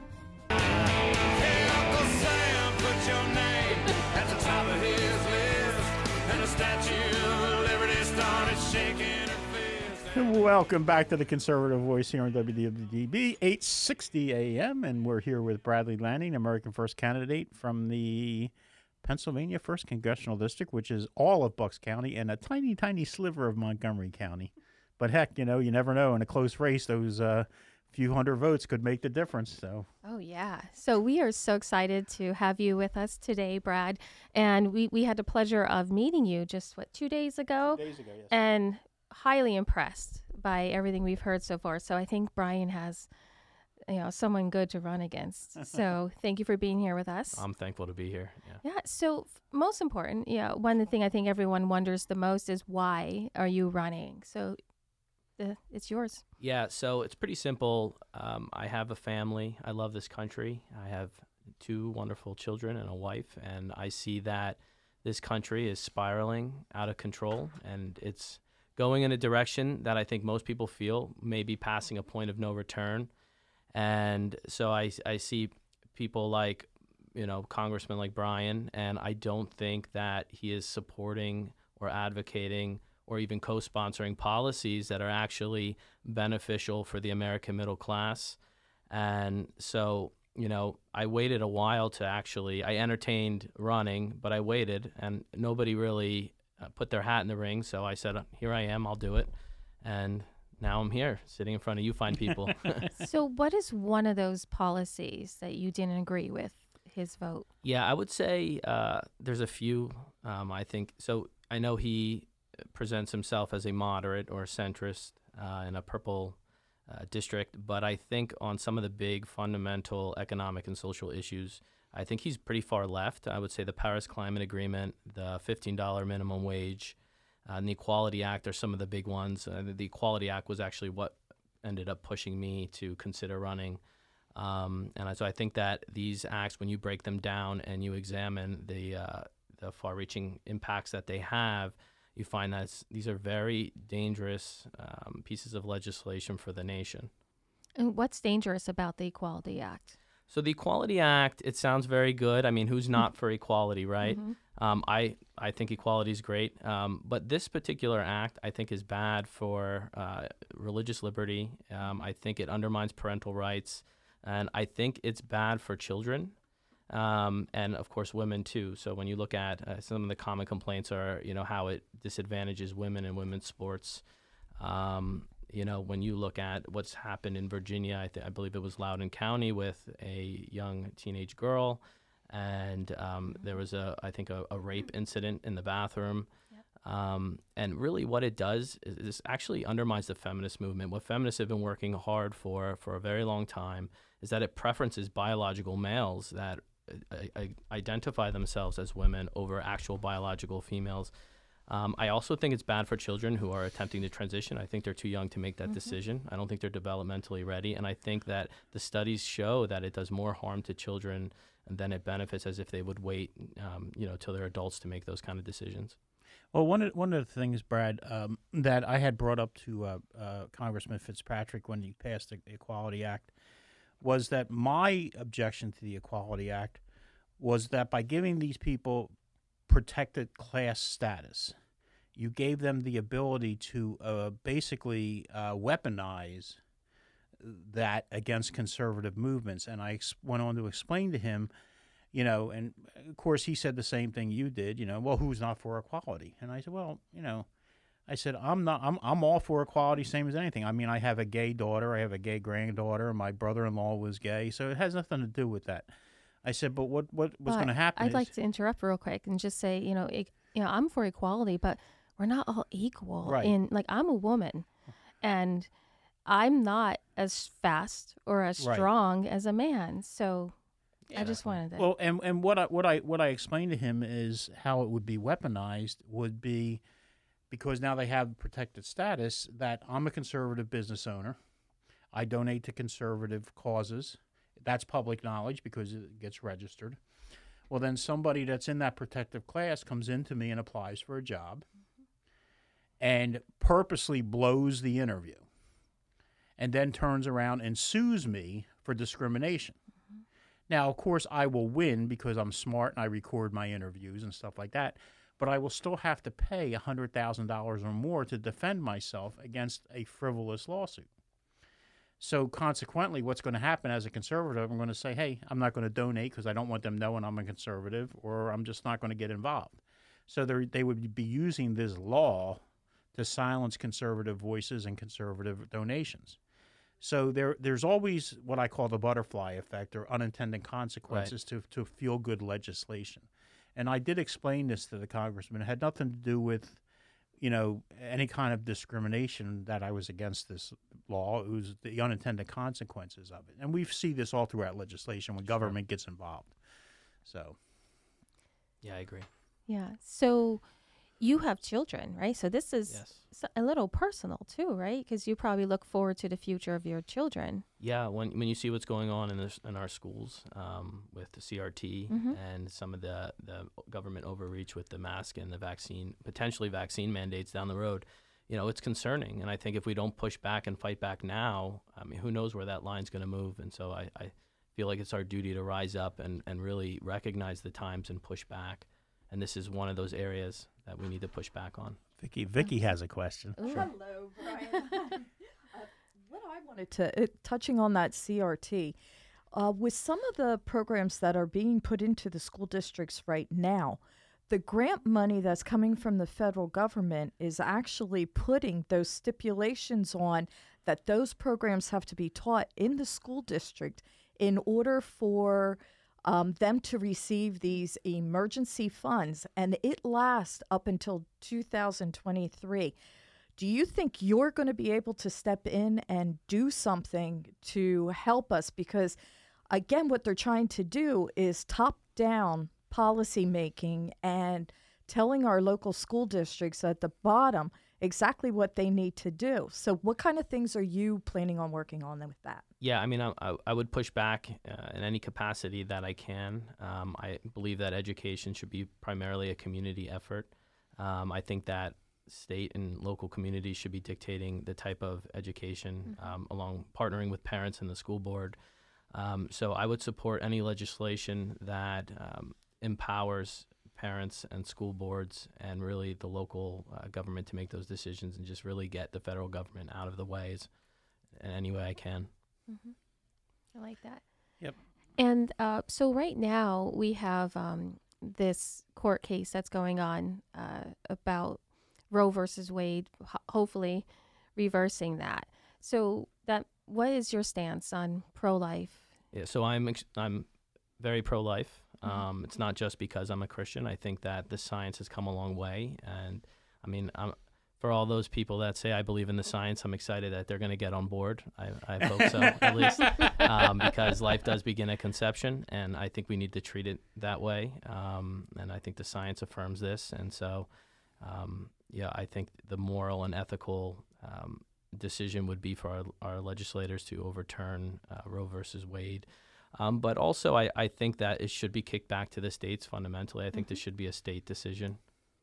Hey, Uncle Sam, put your name at the top of his list, and the Statue of Liberty started shaking her fist. Welcome back to the Conservative Voice here on W W D B eight sixty A M, and we're here with Bradley Lanning, American First candidate from the Pennsylvania first Congressional District, which is all of Bucks County and a tiny, tiny sliver of Montgomery County. But heck, you know, you never know. In a close race, those uh, few hundred votes could make the difference. So. Oh, yeah. So we are so excited to have you with us today, Brad. And we, we had the pleasure of meeting you just, what, two days ago? Two days ago, yes. And highly impressed by everything we've heard so far. So I think Brian has, you know, someone good to run against. So thank you for being here with us. I'm thankful to be here. Yeah. Yeah. So f- most important, yeah, one thing I think everyone wonders the most is why are you running? So the, it's yours. Yeah, so it's pretty simple. Um, I have a family. I love this country. I have two wonderful children and a wife, and I see that this country is spiraling out of control, and it's going in a direction that I think most people feel may be passing a point of no return. And so I, I see people like, you know, congressmen like Brian, and I don't think that he is supporting or advocating or even co-sponsoring policies that are actually beneficial for the American middle class. And so, you know, I waited a while to actually, I entertained running, but I waited, and nobody really uh, put their hat in the ring. So I said, here I am, I'll do it. And now I'm here, sitting in front of you fine people. So what is one of those policies that you didn't agree with his vote? Yeah, I would say uh, there's a few. Um, I think, so I know he presents himself as a moderate or a centrist uh, in a purple uh, district, but I think on some of the big fundamental economic and social issues, I think he's pretty far left. I would say the Paris Climate Agreement, the fifteen dollars minimum wage, uh, and the Equality Act are some of the big ones. Uh, the Equality Act was actually what ended up pushing me to consider running. Um, and I- so I think that these acts, when you break them down and you examine the uh, the far-reaching impacts that they have, you find that it's- these are very dangerous um, pieces of legislation for the nation. And what's dangerous about the Equality Act? So the Equality Act, it sounds very good. I mean, who's not for equality, right? Mhm. Um, I, I think equality is great. Um, but this particular act, I think, is bad for uh, religious liberty. Um, I think it undermines parental rights. And I think it's bad for children. Um, and, of course, women, too. So when you look at uh, some of the common complaints are, you know, how it disadvantages women in women's sports. Um, you know, when you look at what's happened in Virginia, I, th- I believe it was Loudoun County with a young teenage girl, and um, there was a, I think, a, a rape incident in the bathroom. Um, and really what it does is this actually undermines the feminist movement. What feminists have been working hard for for a very long time is that it preferences biological males that uh, uh, identify themselves as women over actual biological females. Um, I also think it's bad for children who are attempting to transition. I think they're too young to make that Mm-hmm. decision. I don't think they're developmentally ready. And I think that the studies show that it does more harm to children than it benefits, as if they would wait, um, you know, till they're adults to make those kind of decisions. Well, one of, one of the things, Brad, um, that I had brought up to uh, uh, Congressman Fitzpatrick when he passed the Equality Act was that my objection to the Equality Act was that by giving these people protected class status, you gave them the ability to uh, basically uh, weaponize that against conservative movements. And I ex- went on to explain to him, you know, and of course he said the same thing you did, you know, well, who's not for equality? And I said, well, you know, I said, I'm not, I'm, I'm all for equality, same as anything. I mean, I have a gay daughter, I have a gay granddaughter, my brother-in-law was gay, so it has nothing to do with that. I said, but what, what was But going to happen I'd is, like to interrupt real quick and just say, you know, e- you know, I'm for equality, but we're not all equal. Right. In like, I'm a woman, and I'm not as fast or as Right. strong as a man. So I just wanted to. well, and, and what I, what I, what I explained to him is how it would be weaponized would be because now they have protected status that I'm a conservative business owner. I donate to conservative causes. That's public knowledge because it gets registered. Well, then somebody that's in that protective class comes into me and applies for a job and purposely blows the interview and then turns around and sues me for discrimination. Now, of course, I will win because I'm smart and I record my interviews and stuff like that, but I will still have to pay one hundred thousand dollars or more to defend myself against a frivolous lawsuit. So consequently, what's going to happen as a conservative, I'm going to say, hey, I'm not going to donate because I don't want them knowing I'm a conservative, or I'm just not going to get involved. So they they would be using this law to silence conservative voices and conservative donations. So there, there's always what I call the butterfly effect or unintended consequences to, to feel-good legislation. And I did explain this to the congressman. It had nothing to do with you know, any kind of discrimination that I was against this law. It was the unintended consequences of it. And we see this all throughout legislation when government gets involved. So, Yeah, I agree. Yeah. So you have children, right? So this is Yes. s- a little personal too, right? Because you probably look forward to the future of your children. Yeah, when when you see what's going on in this, in our schools um, with the C R T Mhm. and some of the the government overreach with the mask and the vaccine, potentially vaccine mandates down the road, you know, it's concerning. And I think if we don't push back and fight back now, I mean, who knows where that line's going to move? And so I, I feel like it's our duty to rise up and, and really recognize the times and push back. And this is one of those areas that we need to push back on. Vicky, Vicky has a question. Hello, Brian. uh, what I wanted to, it, touching on that C R T, uh, with some of the programs that are being put into the school districts right now, the grant money that's coming from the federal government is actually putting those stipulations on that those programs have to be taught in the school district in order for um, them to receive these emergency funds, and it lasts up until two thousand twenty-three. Do you think you're going to be able to step in and do something to help us? Because, again, what they're trying to do is top-down policy making and telling our local school districts at the bottom exactly what they need to do. So what kind of things are you planning on working on with that? Yeah, I mean, I, I, I would push back uh, in any capacity that I can. Um, I believe that education should be primarily a community effort. Um, I think that state and local communities should be dictating the type of education Mhm. um, along partnering with parents and the school board. Um, so I would support any legislation that um, empowers parents and school boards and really the local uh, government to make those decisions and just really get the federal government out of the ways in any way I can. hmm I like that. Yep. And uh, so right now we have um, this court case that's going on uh, about Roe versus Wade, ho- hopefully reversing that. So that what is your stance on pro-life? Yeah, so I'm ex- I'm very pro-life. Mhm. Um, it's not just because I'm a Christian. I think that the science has come a long way, and I mean, I'm, for all those people that say I believe in the science, I'm excited that they're going to get on board. I, I hope so, at least, um, because life does begin at conception, and I think we need to treat it that way. Um, and I think the science affirms this, and so, um, yeah, I think the moral and ethical um, decision would be for our, our legislators to overturn uh, Roe versus Wade. Um, but also, I, I think that it should be kicked back to the states fundamentally. I think this should be a state decision.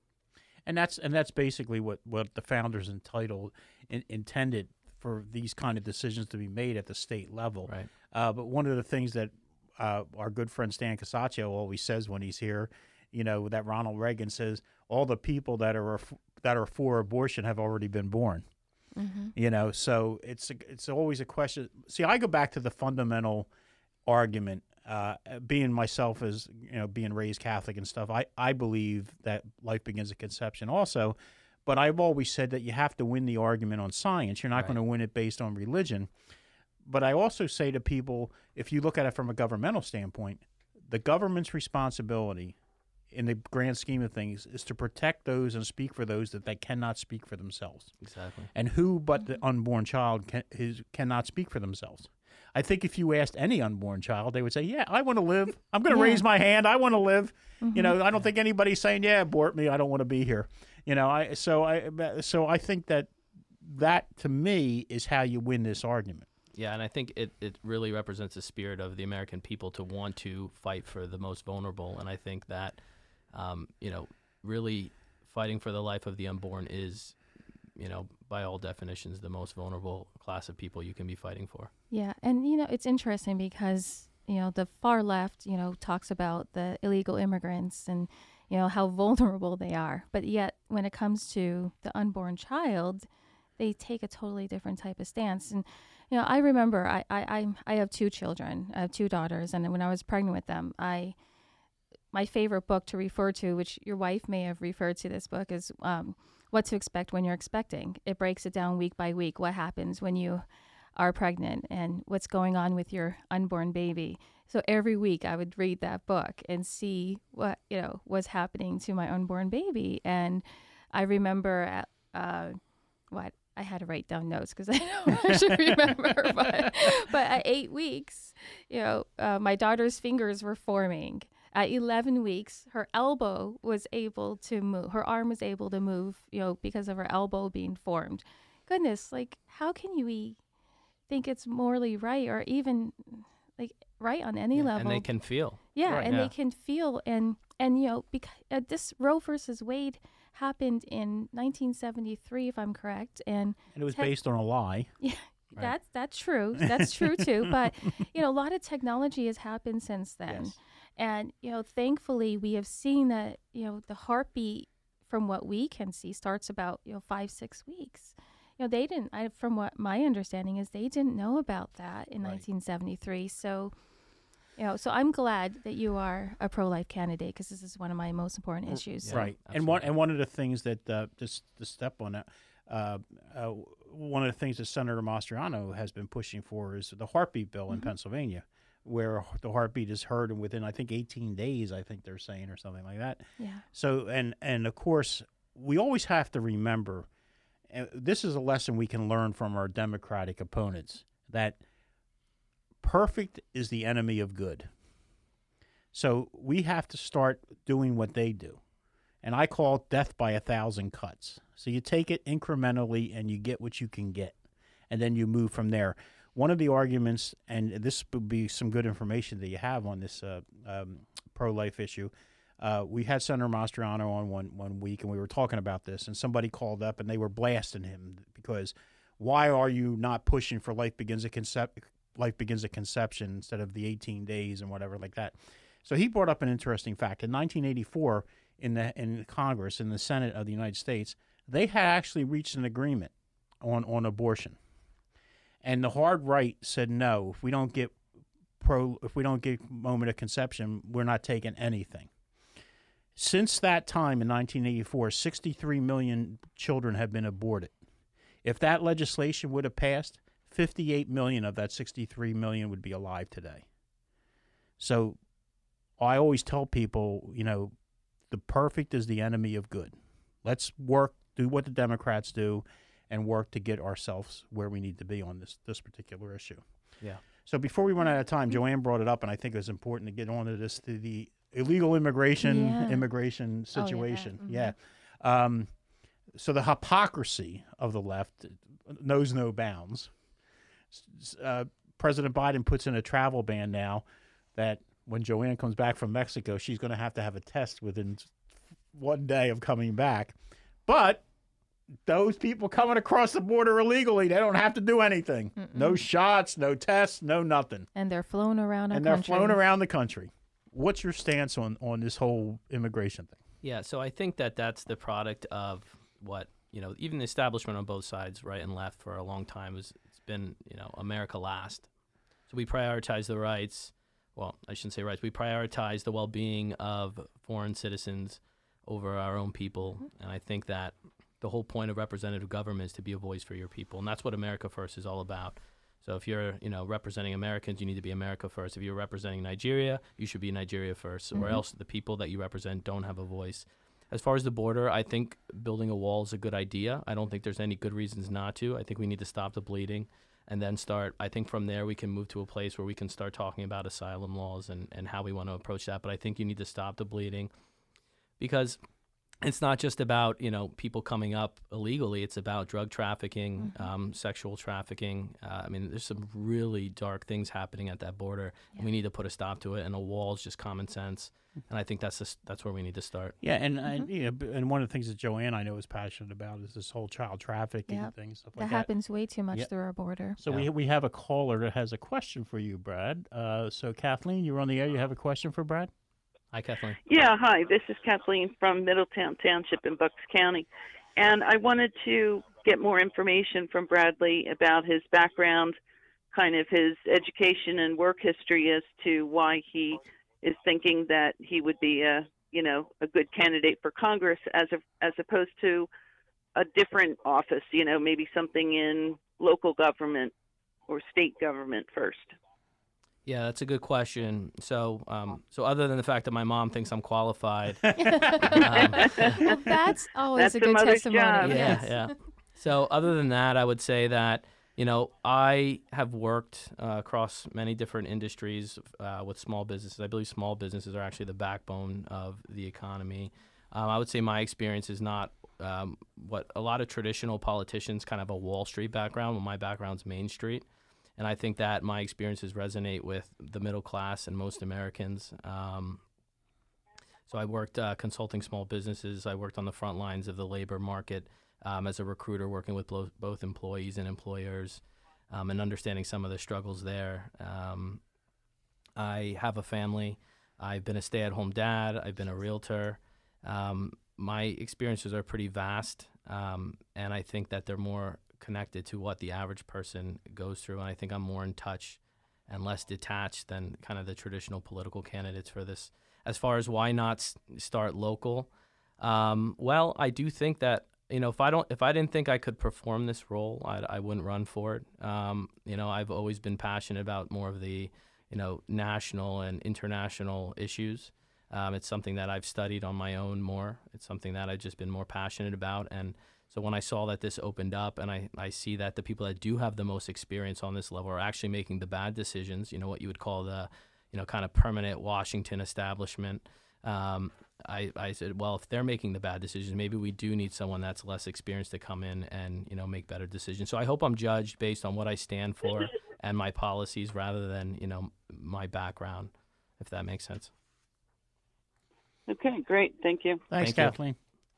And that's and that's basically what, what the founders entitled in, intended for these kind of decisions to be made at the state level. Right. Uh, but one of the things that uh, our good friend Stan Casaccio always says when he's here, you know, that Ronald Reagan says, all the people that are af- that are for abortion have already been born. Mm-hmm. You know, so it's a, it's always a question. See, I go back to the fundamental argument. Uh, being myself as you know, being raised Catholic and stuff, I, I believe that life begins at conception also, but I've always said that you have to win the argument on science. You're not Right. going to win it based on religion. But I also say to people, if you look at it from a governmental standpoint, the government's responsibility in the grand scheme of things is to protect those and speak for those that they cannot speak for themselves. Exactly. And who but the unborn child can, is, cannot speak for themselves? I think if you asked any unborn child, they would say, yeah, I want to live. I'm going to Yeah. raise my hand. I want to live. Mm-hmm. You know, I don't think anybody's saying, yeah, abort me. I don't want to be here. You know, I so I so I think that that, to me, is how you win this argument. Yeah, and I think it, it really represents the spirit of the American people to want to fight for the most vulnerable. And I think that, um, you know, really fighting for the life of the unborn is, you know, by all definitions, the most vulnerable class of people you can be fighting for. Yeah, and you know it's interesting because you know the far left, you know, talks about the illegal immigrants and you know how vulnerable they are, but yet when it comes to the unborn child, they take a totally different type of stance. And you know, I remember I I I'm, I have two children, I have two daughters, and when I was pregnant with them, I my favorite book to refer to, which your wife may have referred to this book, is um, What to Expect When You're Expecting. It breaks it down week by week. What happens when you are pregnant and what's going on with your unborn baby. So every week I would read that book and see what, you know, was happening to my unborn baby. And I remember at, uh, what I had to write down notes because I don't actually remember, but but at eight weeks, you know, uh, my daughter's fingers were forming. At eleven weeks, her elbow was able to move. Her arm was able to move, you know, because of her elbow being formed. Goodness, like, how can you e- think it's morally right or even, like, right on any Yeah, level? And they can feel. Yeah, Right. and Yeah. they can feel. And, and you know, because uh, this Roe versus Wade happened in nineteen seventy-three, if I'm correct. And And it was Te- based on a lie. yeah, Right. that's, that's true. That's true, too. But, you know, a lot of technology has happened since then. Yes. And, you know, thankfully, we have seen that, you know, the heartbeat, from what we can see, starts about, you know, five, six weeks. You know, they didn't, I, from what my understanding is, they didn't know about that in Right. nineteen seventy-three. So, you know, so I'm glad that you are a pro-life candidate because this is one of my most important issues. Yeah, Right. And one absolutely. and one of the things that uh, just to step on that, uh, uh, one of the things that Senator Mastriano has been pushing for is the heartbeat bill in Pennsylvania, where the heartbeat is heard and within I think eighteen days. I think they're saying or something like that. Yeah. So and and of course we always have to remember, and this is a lesson we can learn from our Democratic opponents, that perfect is the enemy of good. So we have to start doing what they do. And I call it death by a thousand cuts. So you take it incrementally and you get what you can get. And then you move from there. One of the arguments, and this would be some good information that you have on this uh, um, pro-life issue, uh, we had Senator Mastriano on one, one week, and we were talking about this, and somebody called up, and they were blasting him because why are you not pushing for life begins at concep- life begins at conception instead of the eighteen days and whatever like that? So he brought up an interesting fact. In nineteen eighty-four, in the in Congress, in the Senate of the United States, they had actually reached an agreement on, on abortion. And the hard right said, no, if we don't get pro, if we don't get moment of conception, we're not taking anything. Since that time in nineteen eighty-four, sixty-three million children have been aborted. If that legislation would have passed, fifty-eight million of that sixty-three million would be alive today. So I always tell people, you know, the perfect is the enemy of good. Let's work, do what the Democrats do, and work to get ourselves where we need to be on this this particular issue. Yeah. So before we run out of time, Joanne brought it up, and I think it was important to get onto this, to the illegal immigration Yeah. immigration Oh, yeah, that. situation. Mhm. Yeah. Um, so the hypocrisy of the left knows no bounds. S- Uh, President Biden puts in a travel ban now that when Joanne comes back from Mexico, she's going to have to have a test within one day of coming back. But those people coming across the border illegally, they don't have to do anything. No shots, no tests, no nothing. And they're flown around our And they're country. flown around the country. What's your stance on, on this whole immigration thing? Yeah, so I think that that's the product of what, you know, even the establishment on both sides, right and left, for a long time, is it's been, you know, America last. So we prioritize the rights, well, I shouldn't say rights, we prioritize the well-being of foreign citizens over our own people. And I think that the whole point of representative government is to be a voice for your people. And that's what America First is all about. So if you're, you know, representing Americans, you need to be America First. If you're representing Nigeria, you should be Nigeria First, or else the people that you represent don't have a voice. As far as the border, I think building a wall is a good idea. I don't think there's any good reasons not to. I think we need to stop the bleeding and then start. I think from there we can move to a place where we can start talking about asylum laws and, and how we want to approach that. But I think you need to stop the bleeding, because it's not just about, you know, people coming up illegally. It's about drug trafficking, um, sexual trafficking. Uh, I mean, there's some really dark things happening at that border, and we need to put a stop to it. And a wall is just common sense, and I think that's just, that's where we need to start. Yeah, and and, you know, b- and one of the things that Joanne I know is passionate about is this whole child trafficking Yep. thing, stuff That like that. happens way too much Yep. through our border. So we we have a caller that has a question for you, Brad. Uh, so Kathleen, you're on the air. You have a question for Brad? Hi, Kathleen. Yeah, hi. This is Kathleen from Middletown Township in Bucks County. And I wanted to get more information from Bradley about his background, kind of his education and work history, as to why he is thinking that he would be a, you know, a good candidate for Congress as a, as opposed to a different office, you know, maybe something in local government or state government first. Yeah, that's a good question. So, um, so other than the fact that my mom thinks I'm qualified, um, Well, that's always That's a the good mother's testimony. job. yeah, Yes. yeah. So other than that, I would say that, you know, I have worked uh, across many different industries uh, with small businesses. I believe small businesses are actually the backbone of the economy. Um, I would say my experience is not um, what a lot of traditional politicians kind of a Wall Street background. Well, my background's Main Street. And I think that my experiences resonate with the middle class and most Americans. Um, so I worked uh, consulting small businesses. I worked on the front lines of the labor market um, as a recruiter, working with blo- both employees and employers um, and understanding some of the struggles there. Um, I have a family. I've been a stay-at-home dad. I've been a realtor. Um, my experiences are pretty vast, um, and I think that they're more connected to what the average person goes through, and I think I'm more in touch and less detached than kind of the traditional political candidates for this. As far as why not s- start local, um, well, I do think that, you know, if I don't, if I didn't think I could perform this role, I, I wouldn't run for it. Um, you know, I've always been passionate about more of the, you know, national and international issues. Um, it's something that I've studied on my own more. It's something that I've just been more passionate about, and so when I saw that this opened up, and I, I see that the people that do have the most experience on this level are actually making the bad decisions, you know, what you would call the, you know, kind of permanent Washington establishment, um, I, I said, well, if they're making the bad decisions, maybe we do need someone that's less experienced to come in and, you know, make better decisions. So I hope I'm judged based on what I stand for and my policies rather than, you know, my background, if that makes sense. Okay, great. Thank you. Thanks, Thank you. Kathleen.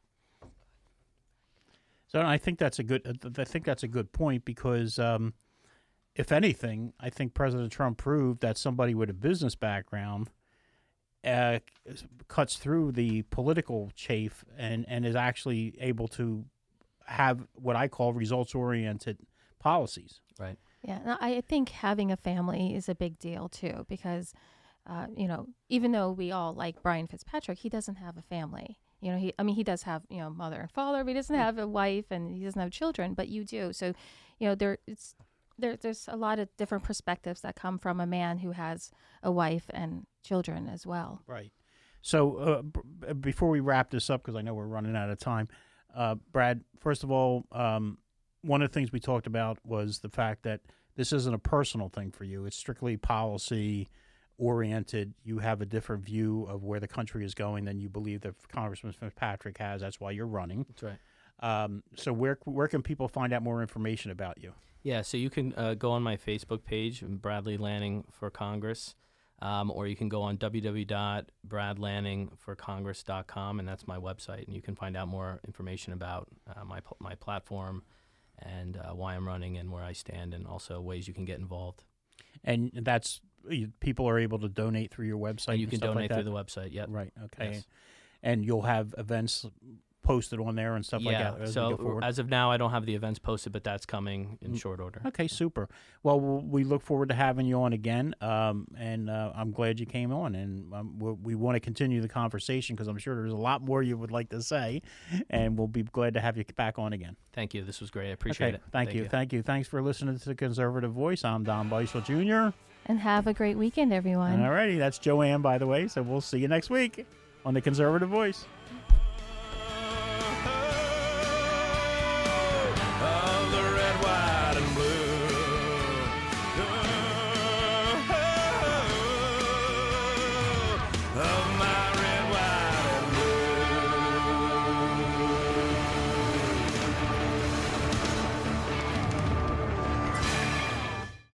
So I think that's a good. I think that's a good point because, um, if anything, I think President Trump proved that somebody with a business background uh, cuts through the political chafe and, and is actually able to have what I call results-oriented policies. Right. Yeah, no, I think having a family is a big deal too because, uh, you know, even though we all like Brian Fitzpatrick, he doesn't have a family. You know, he, I mean, he does have, you know, mother and father, but he doesn't have a wife and he doesn't have children, but you do. So, you know, there, it's, there, there's a lot of different perspectives that come from a man who has a wife and children as well. Right. So uh, b- before we wrap this up, because I know we're running out of time, uh, Brad, first of all, um, one of the things we talked about was the fact that this isn't a personal thing for you. It's strictly policy oriented. You have a different view of where the country is going than you believe that Congressman Fitzpatrick has. That's why you're running. That's right. Um, so where where can people find out more information about you? Yeah, so you can uh, go on my Facebook page, Bradley Lanning for Congress, um, or you can go on w w w dot brad lanning for congress dot com, and that's my website, and you can find out more information about uh, my pl- my platform and uh, why I'm running and where I stand, and also ways you can get involved. And that's you- people are able to donate through your website. And you and can stuff donate like through that? the website. Yep. Right. Okay. Yes. And you'll have events posted on there and stuff yeah. like that as we go So forward. as of now, I don't have the events posted, but that's coming in Mm. short order. Okay, super. Well, we'll- we look forward to having you on again, um, and uh, I'm glad you came on. And um, we, we want to continue the conversation because I'm sure there's a lot more you would like to say, and we'll be glad to have you back on again. Thank you. This was great. I appreciate okay, it. Thank, you. Thank you. Thanks for listening to the Conservative Voice. I'm Don Beisel Junior And have a great weekend, everyone. All righty, that's Joanne, by the way. So we'll see you next week on the Conservative Voice.